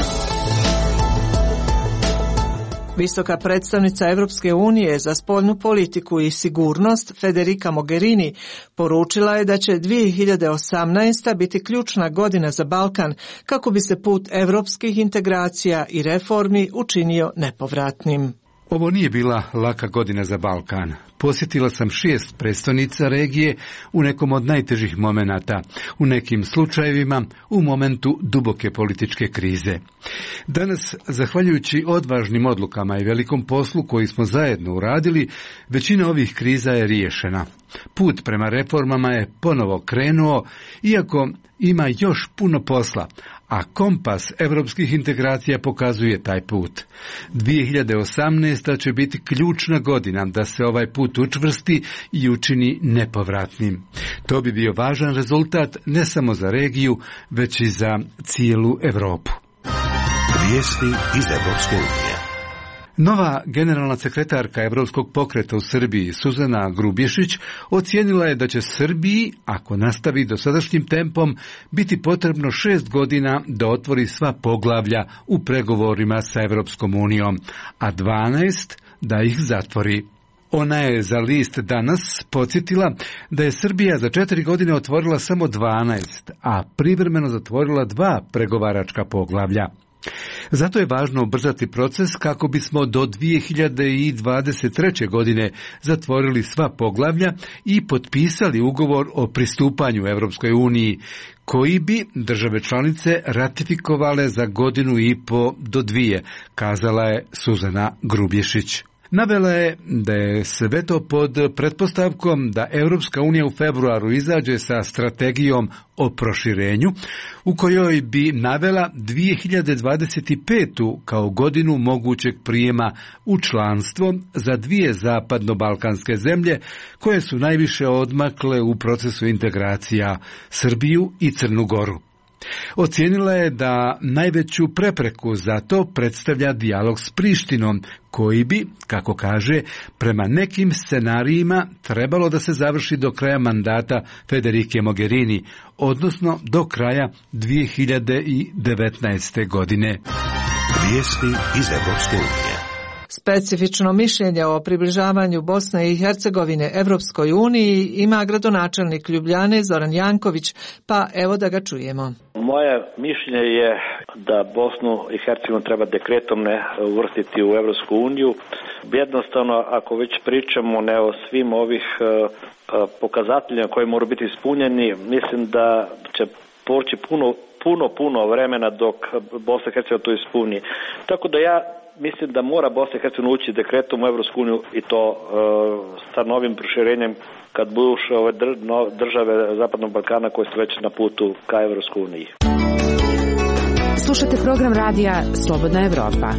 Visoka predstavnica Evropske unije za spoljnu politiku i sigurnost Federica Mogherini poručila je da će dvije hiljade osamnaesta. biti ključna godina za Balkan kako bi se put evropskih integracija i reformi učinio nepovratnim. Ovo nije bila laka godina za Balkan. Posjetila sam šest predstavnica regije u nekom od najtežih momenata, u nekim slučajevima u momentu duboke političke krize. Danas, zahvaljujući odvažnim odlukama i velikom poslu koji smo zajedno uradili, većina ovih kriza je riješena. Put prema reformama je ponovo krenuo, iako ima još puno posla, a kompas evropskih integracija pokazuje taj put. dvije hiljade osamnaesta. će biti ključna godina da se ovaj put učvrsti i učini nepovratnim. To bi bio važan rezultat ne samo za regiju, već i za cijelu Europu. Vijesti iz Evropske unije. Nova generalna sekretarka Evropskog pokreta u Srbiji, Suzana Grubješić, ocijenila je da će Srbiji, ako nastavi dosadašnjim tempom, biti potrebno šest godina da otvori sva poglavlja u pregovorima sa Evropskom unijom, a dvanaest da ih zatvori. Ona je za list Danas podsjetila da je Srbija za četiri godine otvorila samo dvanaest, a privremeno zatvorila dva pregovaračka poglavlja. Zato je važno ubrzati proces kako bismo do dvije hiljade dvadeset treće. godine zatvorili sva poglavlja i potpisali ugovor o pristupanju Evropskoj uniji, koji bi države članice ratifikovale za godinu i po do dvije, kazala je Suzana Grubješić. Navela je da je sve to pod pretpostavkom da Europska unija u februaru izađe sa strategijom o proširenju, u kojoj bi navela dvije hiljade dvadeset petu. kao godinu mogućeg prijema u članstvo za dvije zapadno-balkanske zemlje koje su najviše odmakle u procesu integracija, Srbiju i Crnu Goru. Ocijenila je da najveću prepreku za to predstavlja dijalog s Prištinom, koji bi, kako kaže, prema nekim scenarijima trebalo da se završi do kraja mandata Federike Mogherini, odnosno do kraja dvije hiljade devetnaeste. godine. Vijesti iz Evropske unije. Specifično mišljenje o približavanju Bosne i Hercegovine Evropskoj uniji ima gradonačelnik Ljubljane Zoran Janković, pa evo da ga čujemo. Moje mišljenje je da Bosnu i Hercegovinu treba dekretom ne uvrstiti u Evropsku uniju. Jednostavno, ako već pričamo ne o svim ovih pokazateljima koji moraju biti ispunjeni, mislim da će poći puno, puno, puno vremena dok Bosna i Hercegovina to ispuni. Tako da ja mislim da mora Bosna i Hercegovina ući dekretom u Evropsku uniju i to uh, sa novim proširenjem kad budu ove države Zapadnog Balkana koje su već na putu ka Evropskoj uniji. Slušate program radija Slobodna Evropa.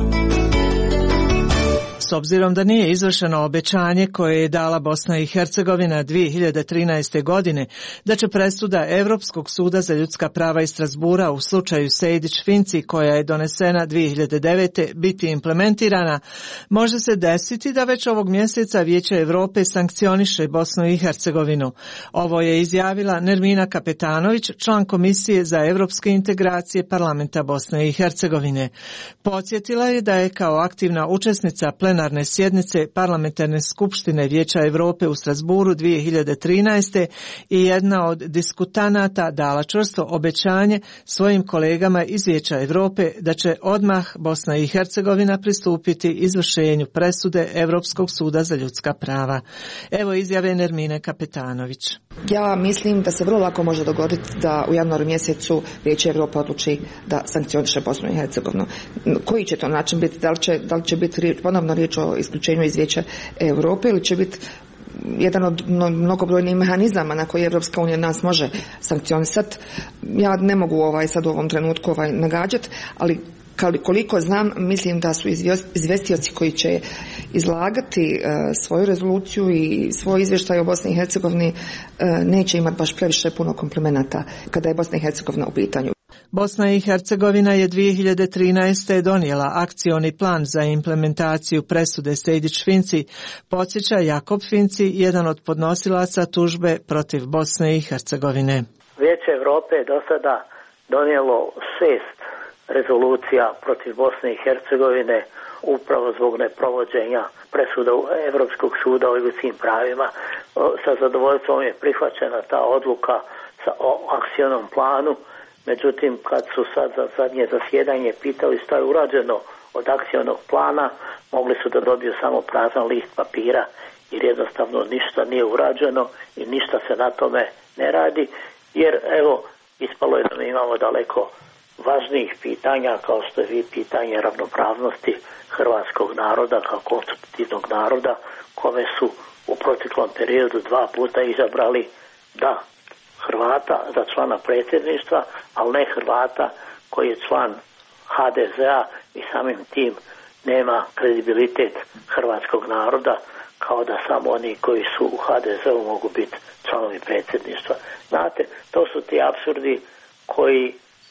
S obzirom da nije izvršeno obećanje koje je dala Bosna i Hercegovina dvije hiljade trinaeste. godine da će presuda Europskog suda za ljudska prava iz Strasbura u slučaju Sejdić-Finci koja je donesena dvije hiljade devete. biti implementirana, može se desiti da već ovog mjeseca Vijeće Europe sankcioniše Bosnu i Hercegovinu. Ovo je izjavila Nermina Kapetanović, član Komisije za europske integracije Parlamenta Bosne i Hercegovine. Podsjetila je da je kao aktivna učesnica plenarne sjednice Parlamentarne skupštine Vijeća Europe u Strasburu dvije hiljade trinaeste. i jedna od diskutanata dala čvrsto obećanje svojim kolegama iz Vijeća Europe da će odmah Bosna i Hercegovina pristupiti izvršenju presude Europskog suda za ljudska prava. Evo izjave Nermine Kapetanović. Ja mislim da se vrlo lako može dogoditi da u januaru mjesecu Vijeće Europe odluči da sankcioniše Bosnu i Hercegovinu. Koji će to način biti? Da li će, da li će biti ponovno riječ o isključenju iz Vijeća Europe ili će biti jedan od mnogobrojnih mehanizama na koji Evropska unija nas može sankcionisati? Ja ne mogu ovaj sad u ovom trenutku ovaj nagađati, ali koliko znam, mislim da su izvjestioci koji će izlagati uh, svoju rezoluciju i svoj izvještaj o Bosni i Hercegovini uh, neće imati baš previše puno komplimenata kada je Bosna i Hercegovina u pitanju. Bosna i Hercegovina je dvije hiljade trinaeste. donijela akcioni plan za implementaciju presude Sejdić-Finci, podsjeća Jakob Finci, jedan od podnosilaca tužbe protiv Bosne i Hercegovine. Vijeće Europe je do sada donijelo šest rezolucija protiv Bosne i Hercegovine upravo zbog neprovođenja presuda Europskog suda o ljudskim pravima. Sa zadovoljstvom je prihvaćena ta odluka sa o akcionom planu. Međutim, kad su sad za zadnje zasjedanje pitali šta je urađeno od akcionog plana, mogli su da dobiju samo prazan list papira, jer jednostavno ništa nije urađeno i ništa se na tome ne radi, jer evo, ispalo je da mi imamo daleko važnijih pitanja, kao što je vi pitanje ravnopravnosti hrvatskog naroda kao konstitutivnog naroda, kome su u proteklom periodu dva puta izabrali da Hrvata za člana predsjedništva, ali ne Hrvata koji je član ha de zea i samim tim nema kredibilitet hrvatskog naroda, kao da samo oni koji su u ha de zeu mogu biti članovi predsjedništva. Znate, to su ti apsurdi koji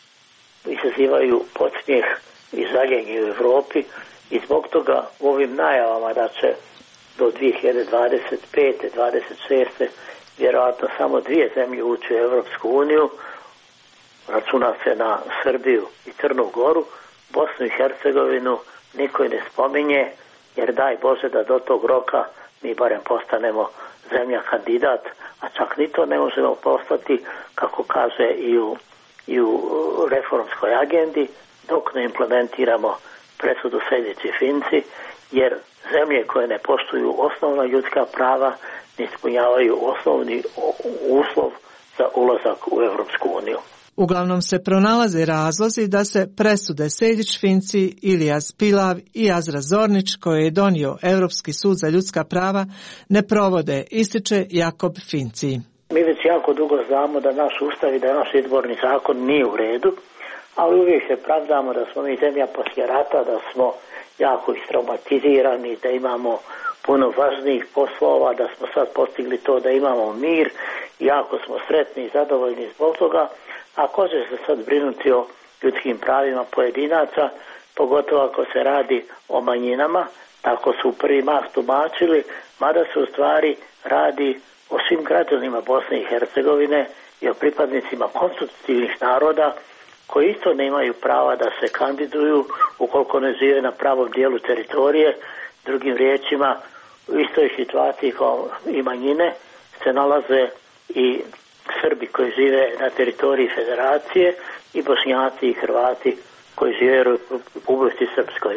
izazivaju podsmijeh i žaljenje u Europi i zbog toga u ovim najavama da će do dvije hiljade dvadeset pete. dvadeset šeste. vjerojatno samo dvije zemlje ući u Evropsku uniju, računa se na Srbiju i Crnu Goru, Bosnu i Hercegovinu niko ne spominje, jer daj Bože da do tog roka mi barem postanemo zemlja kandidat, a čak ni to ne možemo postati, kako kaže i u, i u reformskoj agendi, dok ne implementiramo presudu Sejdić-Finci, jer zemlje koje ne poštuju osnovna ljudska prava ne ispunjavaju osnovni uslov za ulazak u Evropsku uniju. Uglavnom se pronalaze razlozi da se presude Sejdić-Finci, Ilijaz Pilav i Azra Zornić, koje je donio Europski sud za ljudska prava, ne provode, ističe Jakob Finci. Mi već jako dugo znamo da naš ustav i da naš izborni zakon nije u redu, ali uvijek se pravdamo da smo mi zemlja poslije rata, da smo jako istraumatizirani, da imamo puno važnijih poslova, da smo sad postigli to da imamo mir, jako smo sretni i zadovoljni zbog toga, a ko će se sad brinuti o ljudskim pravima pojedinaca, pogotovo ako se radi o manjinama, tako su u prvi mah tumačili, mada se u stvari radi o svim građanima Bosne i Hercegovine i o pripadnicima konstitutivnih naroda koji isto nemaju prava da se kandiduju ukoliko ne žive na pravom dijelu teritorije, Drugim riječima, u istoj situaciji kao i manjine se nalaze i Srbi koji žive na teritoriji Federacije i Bošnjaci i Hrvati koji žive u Republici Srpskoj.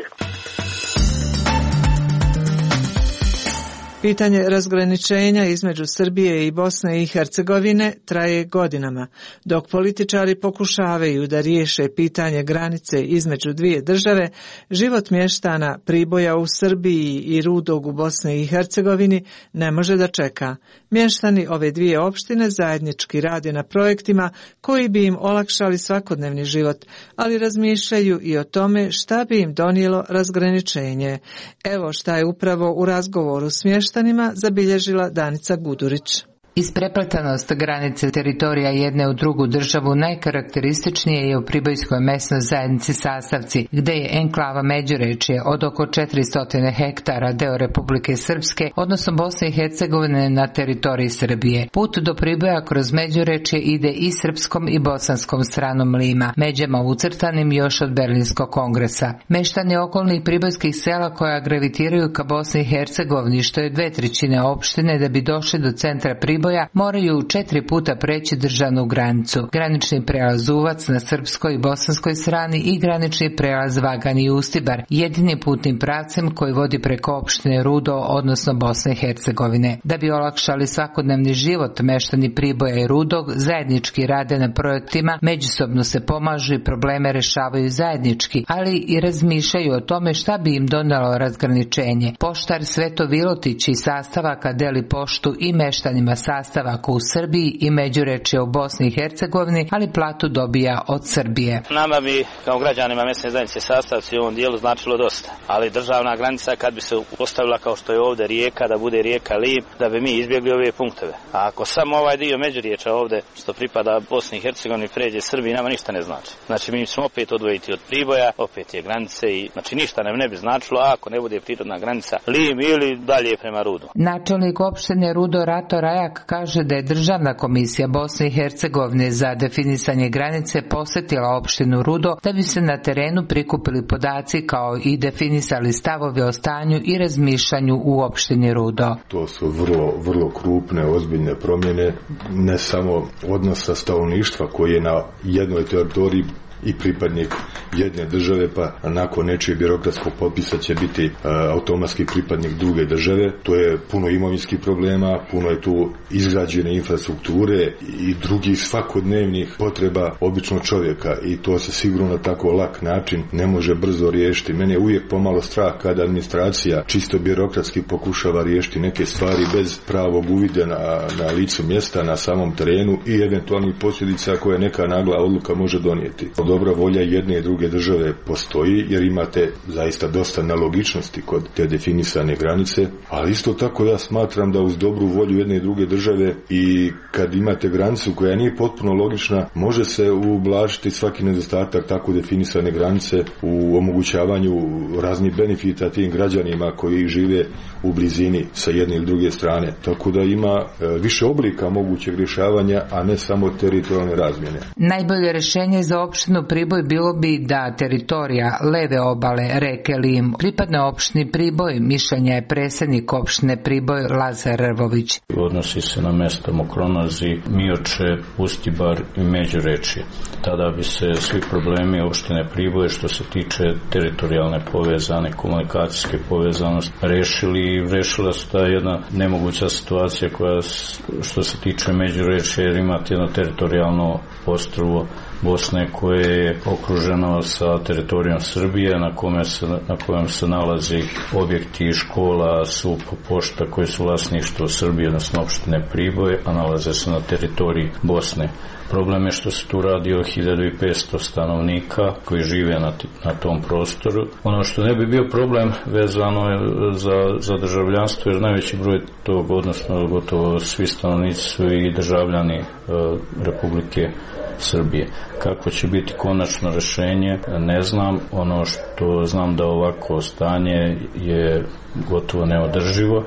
Pitanje razgraničenja između Srbije i Bosne i Hercegovine traje godinama, dok političari pokušavaju da riješe pitanje granice između dvije države, život mještana Priboja u Srbiji i Rudog u Bosni i Hercegovini ne može da čeka. Mještani ove dvije opštine zajednički rade na projektima koji bi im olakšali svakodnevni život, ali razmišljaju i o tome šta bi im donijelo razgraničenje. Evo šta je upravo u razgovoru s mještanima zabilježila Danica Gudurić. Isprepletanost granice teritorija jedne u drugu državu najkarakterističnije je u Pribojskoj mesnoj zajednici Sastavci, gde je enklava Međurečje od oko četiristo hektara deo Republike Srpske, odnosno Bosne i Hercegovine na teritoriji Srbije. Put do Priboja kroz Međurečje ide i srpskom i bosanskom stranom Lima, međama ucrtanim još od Berlinskog kongresa. Meštani okolnih pribojskih sela koja gravitiraju ka Bosni i Hercegovini, što je dve trećine opštine, da bi došli do centra Priboja, moraju četiri puta preći državnu granicu. Granični prelaz Uvac na srpskoj i bosanskoj strani i granični prelaz Vagan i Ustibar, jedini putnim pravcem koji vodi preko opštine Rudo, odnosno Bosne i Hercegovine. Da bi olakšali svakodnevni život, meštani Priboja i Rudog zajednički rade na projektima, međusobno se pomažu i probleme rešavaju zajednički, ali i razmišljaju o tome šta bi im donelo razgraničenje. Poštar Sveto Vilotić iz Sastavaka deli poštu i meštanima sastavaka u Srbiji i Međurečje u Bosni i Hercegovini, ali platu dobija od Srbije. Nama bi kao građanima mesne zajednice Sastavci u ovom dijelu značilo dosta, ali državna granica kad bi se postavila kao što je ovdje rijeka, da bude rijeka Lim, da bi mi izbjegli ove punkteve. A ako samo ovaj dio Međurječja ovdje što pripada Bosni i Hercegovini pređe Srbiji, nama ništa ne znači. Znači mi smo opet odvojiti od Priboja, opet je granice i znači ništa nam ne bi značilo ako ne bude prirodna granica Lim ili dalje prema Rudu. Načelnik opštine Rudo Rato Rajak kaže da je Državna komisija Bosne i Hercegovine za definisanje granice posjetila opštinu Rudo da bi se na terenu prikupili podaci kao i definisali stavove o stanju i razmišljanju u opštini Rudo. To su vrlo, vrlo krupne, ozbiljne promjene, ne samo odnosa stanovništva koji je na jednoj teritoriji i pripadnik jedne države, pa nakon nečijeg birokratskog popisa će biti uh, automatski pripadnik druge države. To je puno imovinskih problema, puno je tu izgrađene infrastrukture i drugih svakodnevnih potreba običnog čovjeka i to se sigurno na tako lak način ne može brzo riješiti. Mene je uvijek pomalo strah kada administracija čisto birokratski pokušava riješiti neke stvari bez pravog uvida na, na licu mjesta, na samom terenu i eventualnih posljedica koje neka nagla odluka može donijeti. Dobra volja jedne i druge države postoji jer imate zaista dosta nelogičnosti kod te definisane granice, ali isto tako ja smatram da uz dobru volju jedne i druge države i kad imate granicu koja nije potpuno logična, može se ublažiti svaki nedostatak tako definisane granice u omogućavanju raznih benefita tim građanima koji žive u blizini sa jedne ili druge strane. Tako da ima više oblika mogućeg rješavanja, a ne samo teritorijalne razmjene. Najbolje rješenje za opštinu Priboj bilo bi da teritorija leve obale reke Lim pripadne opštini Priboj, mišljenja je predsjednik opštine Priboj Lazar Rvović. Odnosi se na mjesto Mokronazi, Mioče, Ustibar i Međurečje. Tada bi se svi problemi opštine Priboj što se tiče teritorijalne povezane, komunikacijske povezanosti rešili i rešila se ta jedna nemoguća situacija koja što se tiče Međurečja jer imate jedno teritorijalno ostrvo Bosne koje je okruženo sa teritorijom Srbije na, kome se, na kojem se nalazi objekti škola, sup, pošta koji su vlasništvo Srbije, odnosno opštine Priboj, a nalaze se na teritoriji Bosne. Problem je što se tu radi o hiljadu petsto stanovnika koji žive na, na tom prostoru. Ono što ne bi bio problem vezano je za, za državljanstvo, jer najveći broj tog, odnosno gotovo svi stanovnici su i državljani e, Republike Srbije. Kako će biti konačno rješenje, ne znam. Ono što znam da ovako stanje je gotovo neodrživo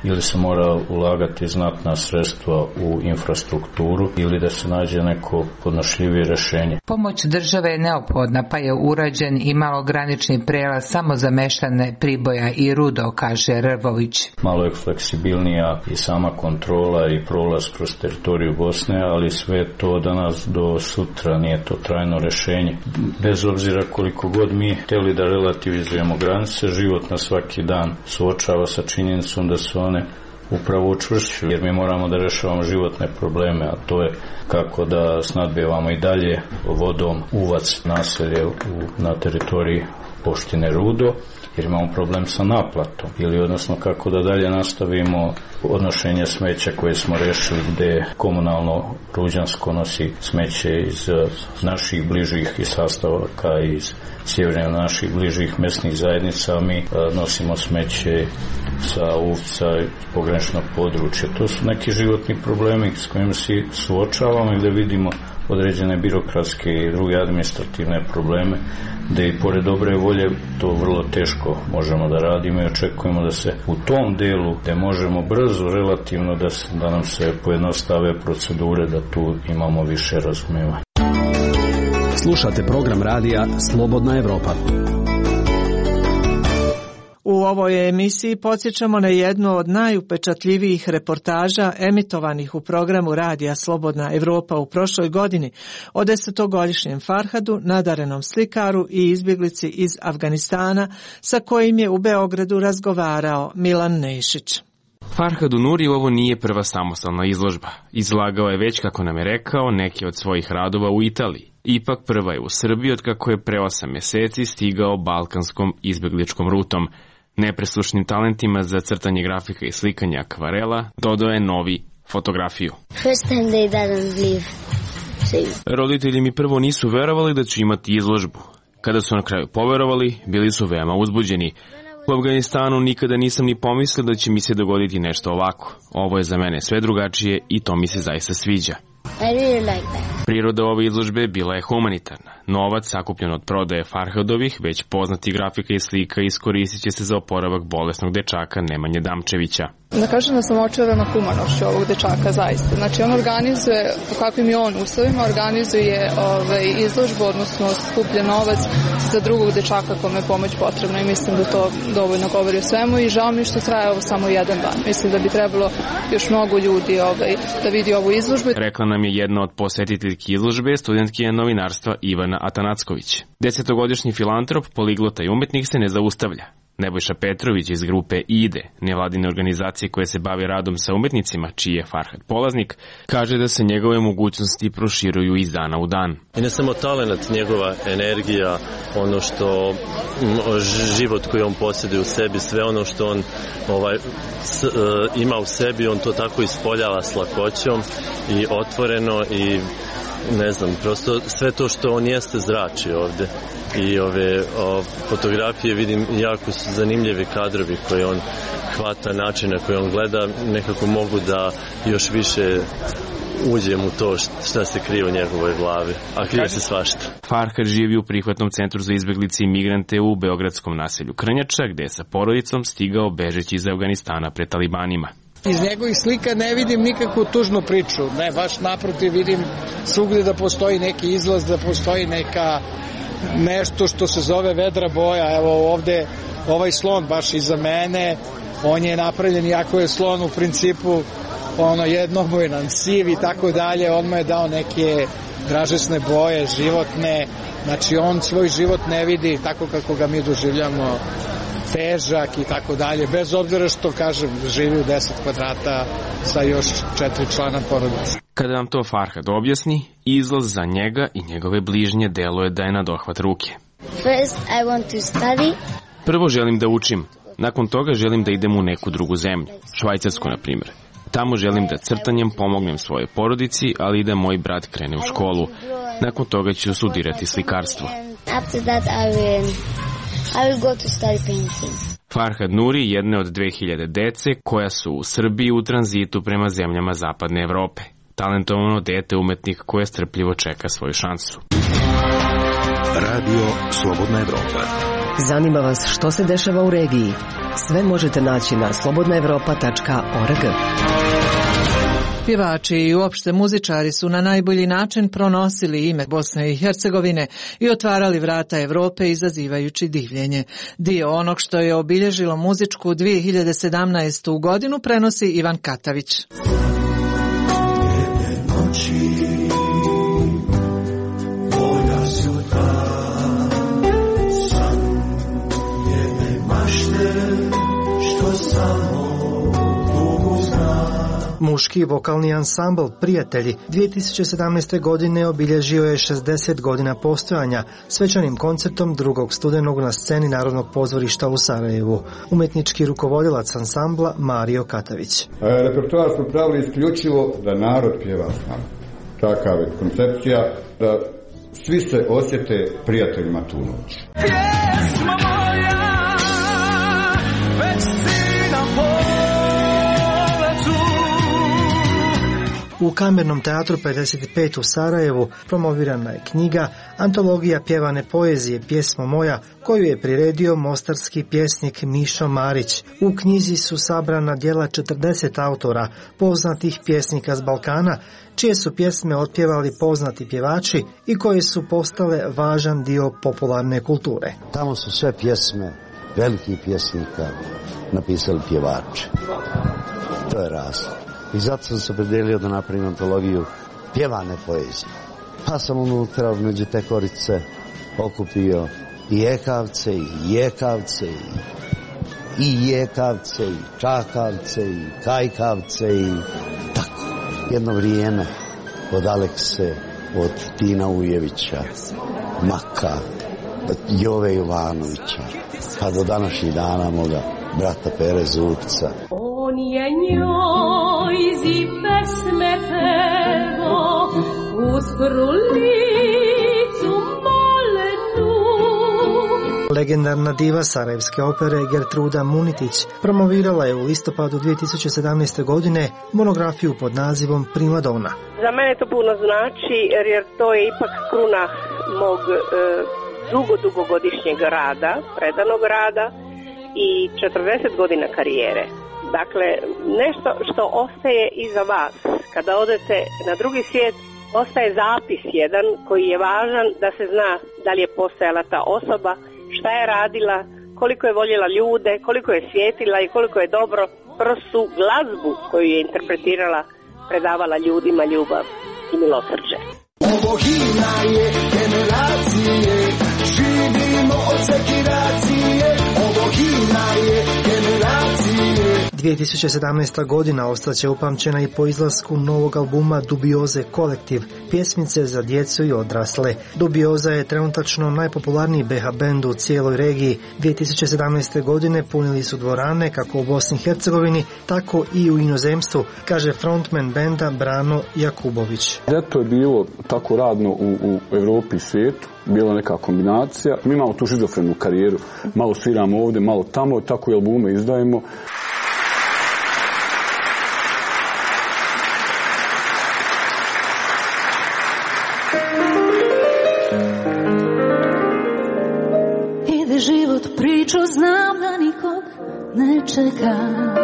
ili se mora ulagati znatna sredstva u infrastrukturu ili da se nađe neko podnošljivije rješenje. Pomoć države je neophodna, pa je urađen i malogranični prelaz samo za meštane Priboja i Rudo, kaže Rvović. Malo je fleksibilnija i sama kontrola i prolaz kroz teritoriju Bosne, ali sve to danas do sutra nije to trajno rješenje. Bez obzira koliko god mi htjeli da relativizujemo granice, život na svaki dan suočava sa činjenicom da su one upravo učvršćuju, jer mi moramo da rešavamo životne probleme, a to je kako da snadbijevamo i dalje vodom uvac naselje u, na teritoriji opštine Rudo, jer imamo problem sa naplatom, ili odnosno kako da dalje nastavimo odnošenje smeća koje smo rešili, gde komunalno Ruđansko nosi smeće iz naših bližih i sastavaka iz sjeverne naših bližih mesnih zajednica, a mi nosimo smeće sa Uvca i pograničnog područja. To su neki životni problemi s kojima se suočavamo i gde vidimo određene birokratske i druge administrativne probleme, da i pored dobre volje to vrlo teško možemo da radimo i očekujemo da se u tom delu, gde možemo brzo, relativno, da, se, da nam se pojednostave procedure, da tu imamo više razumijevanja. Slušate program radija Slobodna Evropa. U ovoj emisiji podsjećamo na jednu od najupečatljivijih reportaža emitovanih u programu radija Slobodna Evropa u prošloj godini o desetogodišnjem Farhadu, nadarenom slikaru i izbjeglici iz Afganistana, sa kojim je u Beogradu razgovarao Milan Nešić. Farhadu Nuri ovo nije prva samostalna izložba. Izlagao je već, kako nam je rekao, neke od svojih radova u Italiji. Ipak prva je u Srbiji od kako je pre osam mjeseci stigao balkanskom izbjegličkom rutom. Nepreslušnim talentima za crtanje grafika i slikanja akvarela dodao je novi fotografiju. Roditelji mi prvo nisu verovali da ću imati izložbu. Kada su na kraju poverovali, bili su veoma uzbuđeni. U Afganistanu nikada nisam ni pomislio da će mi se dogoditi nešto ovako. Ovo je za mene sve drugačije i to mi se zaista sviđa. Priroda ove izložbe bila je humanitarna. Novac sakupljen od prodaje Farhadovih, već poznati grafika i slika, iskoristit će se za oporavak bolesnog dečaka Nemanje Damčevića. Da kažem da sam očarana humanošću ovog dečaka, zaista. Znači on organizuje, po kakvim je on uslovima, organizuje ovaj, izložbu, odnosno skuplja novac za drugog dečaka kome je pomoć potrebna i mislim da to dovoljno govori o svemu i žao mi što traje ovo samo jedan dan. Mislim da bi trebalo još mnogo ljudi ovaj, da vidi ovu izložbu. Rekla nam je jedna od posjetiteljki izložbe, studentkinja novinarstva Ivana Atanacković. Desetogodišnji filantrop, poliglota i umetnik se ne zaustavlja. Nebojša Petrović iz grupe IDE, nevladine organizacije koje se bave radom sa umetnicima, čiji je Farhad polaznik, kaže da se njegove mogućnosti proširuju iz dana u dan. I ne samo talent, njegova energija, ono što život koji on posjeduje u sebi, sve ono što on ovaj, s, uh, ima u sebi, on to tako ispoljava s lakoćom i otvoreno i ne znam, prosto sve to što on jeste zrači ovde. I ove o, fotografije vidim jako su zanimljivi kadrovi koje on hvata, načina koje on gleda, nekako mogu da još više uđem u to šta se krije u njegovoj glavi, a krije se svašta. Farhad živi u prihvatnom centru za izbjeglice i migrante u beogradskom naselju Krnjača, gde je sa porodicom stigao bežeći iz Afganistana pred talibanima. Iz njegovih slika ne vidim nikakvu tužnu priču, ne, baš naprotiv vidim svugdje da postoji neki izlaz, da postoji neka nešto što se zove vedra boja. Evo ovde ovaj slon baš iza mene, on je napravljen, iako je slon u principu ono jednobojan, siv i tako dalje, on mu je dao neke dražesne boje, životne, znači on svoj život ne vidi tako kako ga mi doživljamo, težak i tako dalje, bez obzira što, kažem, živi u deset kvadrata sa još četiri člana porodice. Kada nam to Farhad objasni, izlaz za njega i njegove bližnje deluje da je na dohvat ruke. First, I want to study. Prvo želim da učim, nakon toga želim da idem u neku drugu zemlju, Švajcarsku na primjer. Tamo želim da crtanjem pomognem svojoj porodici, ali i da moj brat krene u školu. Nakon toga ću studirati slikarstvo. After that I will, I will go to study painting. Farhad Nuri jedne od dve hiljade dece koja su u Srbiji u tranzitu prema zemljama zapadne Evrope. Talentovano dete umetnik koje strpljivo čeka svoju šansu. Radio Slobodna Evropa. Zanima vas što se dešava u regiji? Sve možete naći na slobodna evropa tačka org. Pjevači i uopšte muzičari su na najbolji način pronosili ime Bosne i Hercegovine i otvarali vrata Evrope izazivajući divljenje. Dio onog što je obilježilo muzičku dvije hiljade sedamnaestu. godinu prenosi Ivan Katavić. Muški vokalni ansambl Prijatelji dvije tisuće sedamnaeste. godine obilježio je šezdeset godina postojanja svečanim koncertom drugog studenog na sceni Narodnog pozorišta u Sarajevu. Umetnički rukovodilac ansambla Mario Katavić. E, repertoar smo pravili isključivo da narod pjeva s nama. Takav je koncepcija da svi se osjete prijateljima tu noć. Pjesma moja, već si na poletu. U Kamernom teatru pedeset pet u Sarajevu promovirana je knjiga Antologija pjevane poezije Pjesma moja, koju je priredio mostarski pjesnik Mišo Marić. U knjizi su sabrana djela četrdeset autora, poznatih pjesnika s Balkana, čije su pjesme otpjevali poznati pjevači i koje su postale važan dio popularne kulture. Tamo su sve pjesme velikih pjesnika napisali pjevači. To je razlog. I zato sam se opredelio da napravim antologiju pjevane poezije. Pa sam unutra među te korice okupio i ekavce, i jekavce, i, i jekavce, i čakavce, i kajkavce, i tako. Jedno vrijeme od Alekse, od Tina Ujevića, Maka, od Jove Jovanovića, pa do današnjih dana moga brata Pere Zupca. On je njoj zi pesme pevo uz krulicu malenu. Legendarna diva Sarajevske opere Gertruda Munitić promovirala je u listopadu dvije tisuće sedamnaeste. godine monografiju pod nazivom Primadona. Za mene to puno znači jer to je ipak kruna mog e, dugo, dugogodišnjeg rada, predanog rada i četrdeset godina karijere. Dakle, nešto što ostaje iza vas. Kada odete na drugi svijet, ostaje zapis jedan koji je važan da se zna da li je postojala ta osoba, šta je radila, koliko je voljela ljude, koliko je svijetila i koliko je dobro kroz tu glazbu koju je interpretirala, predavala ljudima ljubav i milosrđe. Ovo himna je generacije, živimo od sekiracije. Ovo himna je generacije. dvije tisuće sedamnaesta. godina ostaće upamćena i po izlasku novog albuma Dubioze kolektiv, pjesmice za djecu i odrasle. Dubioza je trenutačno najpopularniji be ha bend u cijeloj regiji. dvije tisuće sedamnaeste. godine punili su dvorane kako u Bosni i Hercegovini, tako i u inozemstvu, kaže frontman benda Brano Jakubović. Ljeto je bilo tako radno u, u Evropi i svijetu, bila neka kombinacija. Mi imamo tu šizofrenu karijeru, malo sviramo ovdje, malo tamo, tako i albume izdajemo. Ide život priču, znam da nikog ne čeka.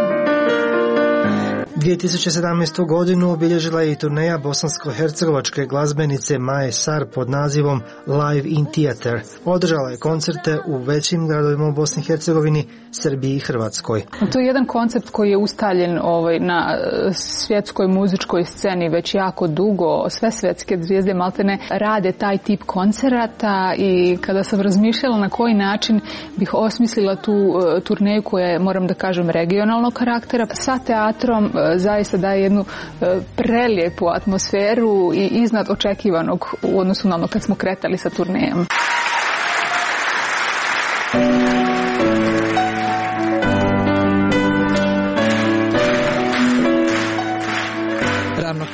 dvije tisuće sedamnaestu. godinu obilježila je i turneja bosansko-hercegovačke glazbenice Maje Sar pod nazivom Live in Theater. Održala je koncerte u većim gradovima u Bosni i Hercegovini, Srbiji i Hrvatskoj. To je jedan koncept koji je ustaljen ovaj, na svjetskoj muzičkoj sceni već jako dugo. Sve svjetske zvijezde maltene rade taj tip koncerata i kada sam razmišljala na koji način bih osmislila tu uh, turneju koja je, moram da kažem, regionalnog karaktera, sa teatrom uh, zaista daje jednu uh, prelijepu atmosferu i iznad očekivanog u odnosu na ono kad smo kretali sa turnejom.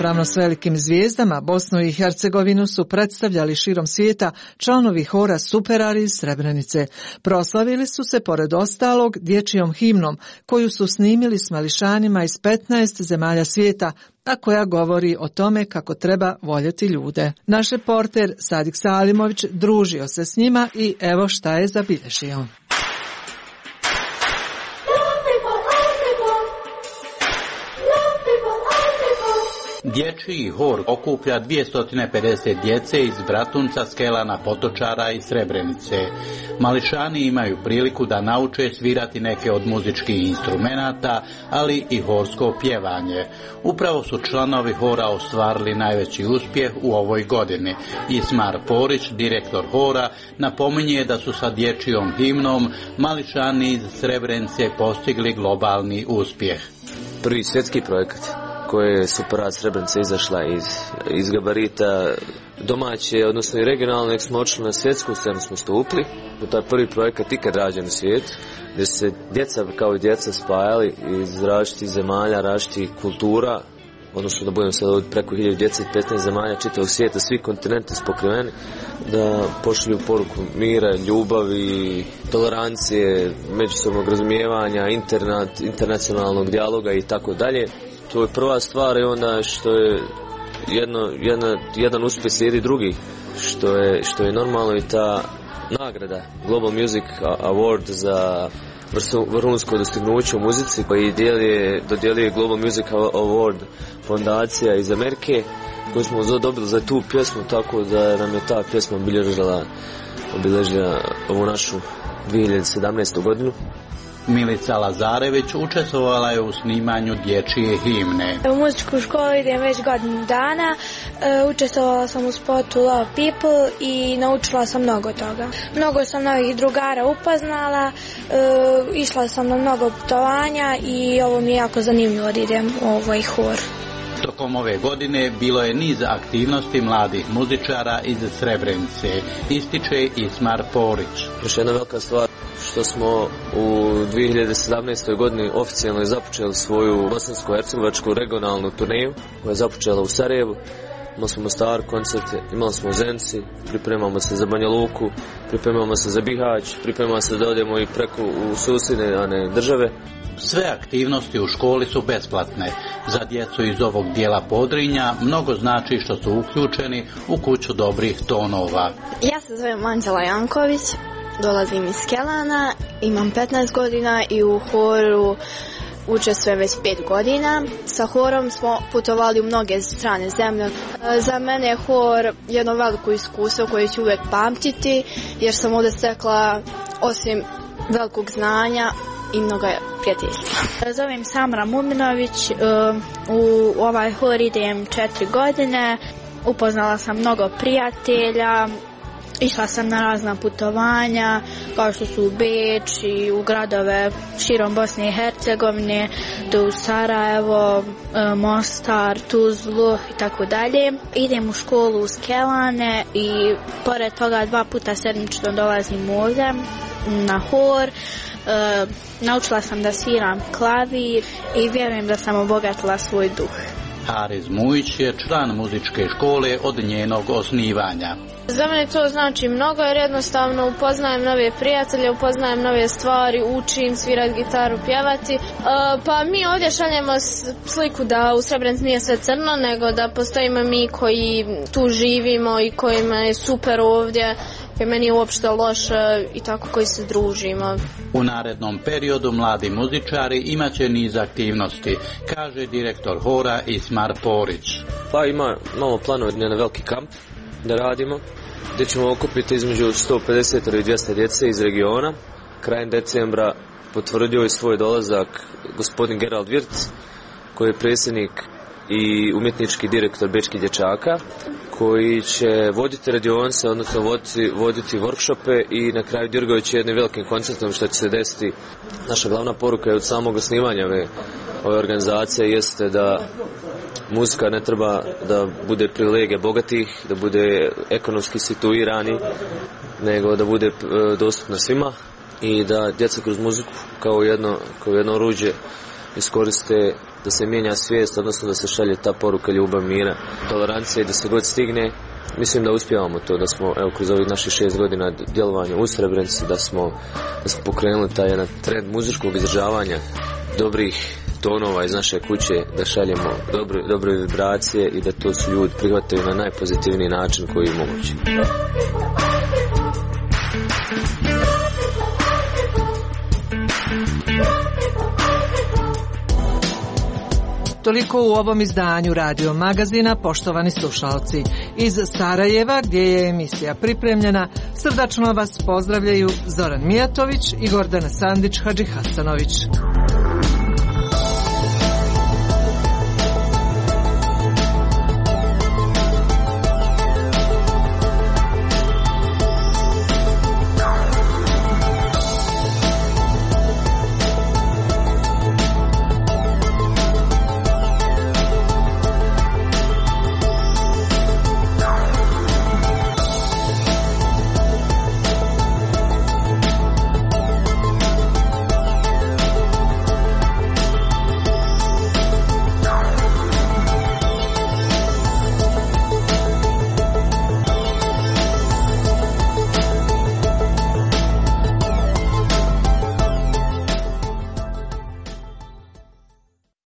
ravnopravno s velikim zvijezdama, Bosnu i Hercegovinu su predstavljali širom svijeta članovi hora Superari iz Srebrenice. Proslavili su se, pored ostalog, dječjom himnom, koju su snimili s mališanima iz petnaest zemalja svijeta, a koja govori o tome kako treba voljeti ljude. Naš reporter Sadik Salimović družio se s njima i evo šta je zabilježio. Dječji hor okuplja dvjesto pedeset djece iz Bratunca, Skelana, Potočara i Srebrenice. Mališani imaju priliku da nauče svirati neke od muzičkih instrumenata, ali i horsko pjevanje. Upravo su članovi hora ostvarili najveći uspjeh u ovoj godini. Ismar Porić, direktor hora, napominje da su sa dječjom himnom Mališani iz Srebrenice postigli globalni uspjeh. Prvi svjetski projekat koje je Superad Srebrenica izašla iz, iz gabarita domaće, odnosno i regionalno, smo odšli na svjetsku scenu, smo stupili u taj prvi projekat ikad rađen u svijetu, gdje se djeca kao i djeca spajali iz različitih zemalja, različitih kultura, odnosno da budemo sad ovdje preko hiljadu djece iz petnaest zemalja čitavog svijeta, svi kontinenti su pokriveni, da pošalju poruku mira, ljubavi, tolerancije, međusobnog razumijevanja, internet, internacionalnog dijaloga i tako dalje. To je prva stvar i onda što je jedno, jedna, jedan uspjeh slijedi drugi, što je, što je normalno i ta nagrada Global Music Award za vrhunsko dostignuće u muzici koji djeluje, dodjeljuje Global Music Award fondacija iz Amerike koju smo dobili za tu pjesmu, tako da nam je ta pjesma obilježila, obilježila ovu našu dvije hiljade sedamnaestu godinu. Milica Lazarević učestvovala je u snimanju dječje himne. U muzičku školu idem već godinu dana, učestvovala sam u spotu Love People i naučila sam mnogo toga. Mnogo sam novih drugara upoznala, išla sam na mnogo putovanja i ovo mi je jako zanimljivo da idem u ovaj hor. Tokom ove godine bilo je niz aktivnosti mladih muzičara iz Srebrenice, ističe Ismar Porić. Još jedna velika stvar što smo u dvije hiljade sedamnaestoj godini oficijalno započeli svoju bosansko-hercegovačku regionalnu turneju koja je započela u Sarajevu. Imali smo Mostar koncerte, imali smo u Zenci, pripremamo se za Banja Luku, pripremamo se za Bihać, pripremamo se da odemo i preko u susjedne države. Sve aktivnosti u školi su besplatne. Za djecu iz ovog dijela Podrinja mnogo znači što su uključeni u kuću dobrih tonova. Ja se zovem Anđela Janković, dolazim iz Skelana, imam petnaest godina i u horu učestvujem već pet godina. Sa horom smo putovali u mnoge strane zemlje. Za mene je hor jedno veliko iskustvo koje ću uvijek pamtiti, jer sam ovdje stekla osim velikog znanja i mnogo prijateljstva. Zovem Samra Muminović, u ovaj hor idem četiri godine, upoznala sam mnogo prijatelja, išla sam na razna putovanja, kao što su u Beč i u gradove širom Bosne i Hercegovine, do u Sarajevo, Mostar, Tuzlu i tako dalje. Idem u školu u Skelane i pored toga dva puta sedmično dolazim ovdje na hor. E, naučila sam da sviram klavir i vjerujem da sam obogatila svoj duh. Hariz Mujić je član muzičke škole od njenog osnivanja. Za mene to znači mnogo jer jednostavno upoznajem nove prijatelje, upoznajem nove stvari, učim svirati gitaru, pjevati. E, pa mi ovdje šaljemo sliku da u Srebrenici nije sve crno, nego da postojimo mi koji tu živimo i kojima je super ovdje, koji meni je uopšte loše i tako koji se družimo. U narednom periodu mladi muzičari imaće niz aktivnosti, kaže direktor hora Ismar Porić. Pa ima, imamo planove na veliki kamp da radimo, gdje ćemo okupiti između sto pedeset i dvjesto djece iz regiona. Krajem decembra potvrdio je svoj dolazak gospodin Gerald Wirtz, koji je predsjednik i umjetnički direktor Bečkih dječaka, koji će voditi radionice, odnosno voditi, voditi workshope i na kraju dirigujući jednim velikim koncertom što će se desiti. Naša glavna poruka je od samog osnivanja ove, ove organizacije jeste da muzika ne treba da bude privilegija bogatih, da bude ekonomski situirani, nego da bude dostupna svima i da djeca kroz muziku kao jedno, kao jedno oruđe iskoriste da se mijenja svijest, odnosno da se šalje ta poruka ljubav, mira, tolerancije i da se god stigne. Mislim da uspijevamo to, da smo evo, kroz ovih naših šest godina djelovanja u Srebrenici, da smo, da smo pokrenuli taj jedan trend muzičkog izražavanja dobrih tonova iz naše kuće, da šaljemo dobre, dobre vibracije i da to su ljudi prihvataju na najpozitivniji način koji je moguće. Toliko u ovom izdanju Radio Magazina, poštovani slušalci. Iz Sarajeva, gdje je emisija pripremljena, srdačno vas pozdravljaju Zoran Mijatović i Gordana Sandić Hadžihasanović.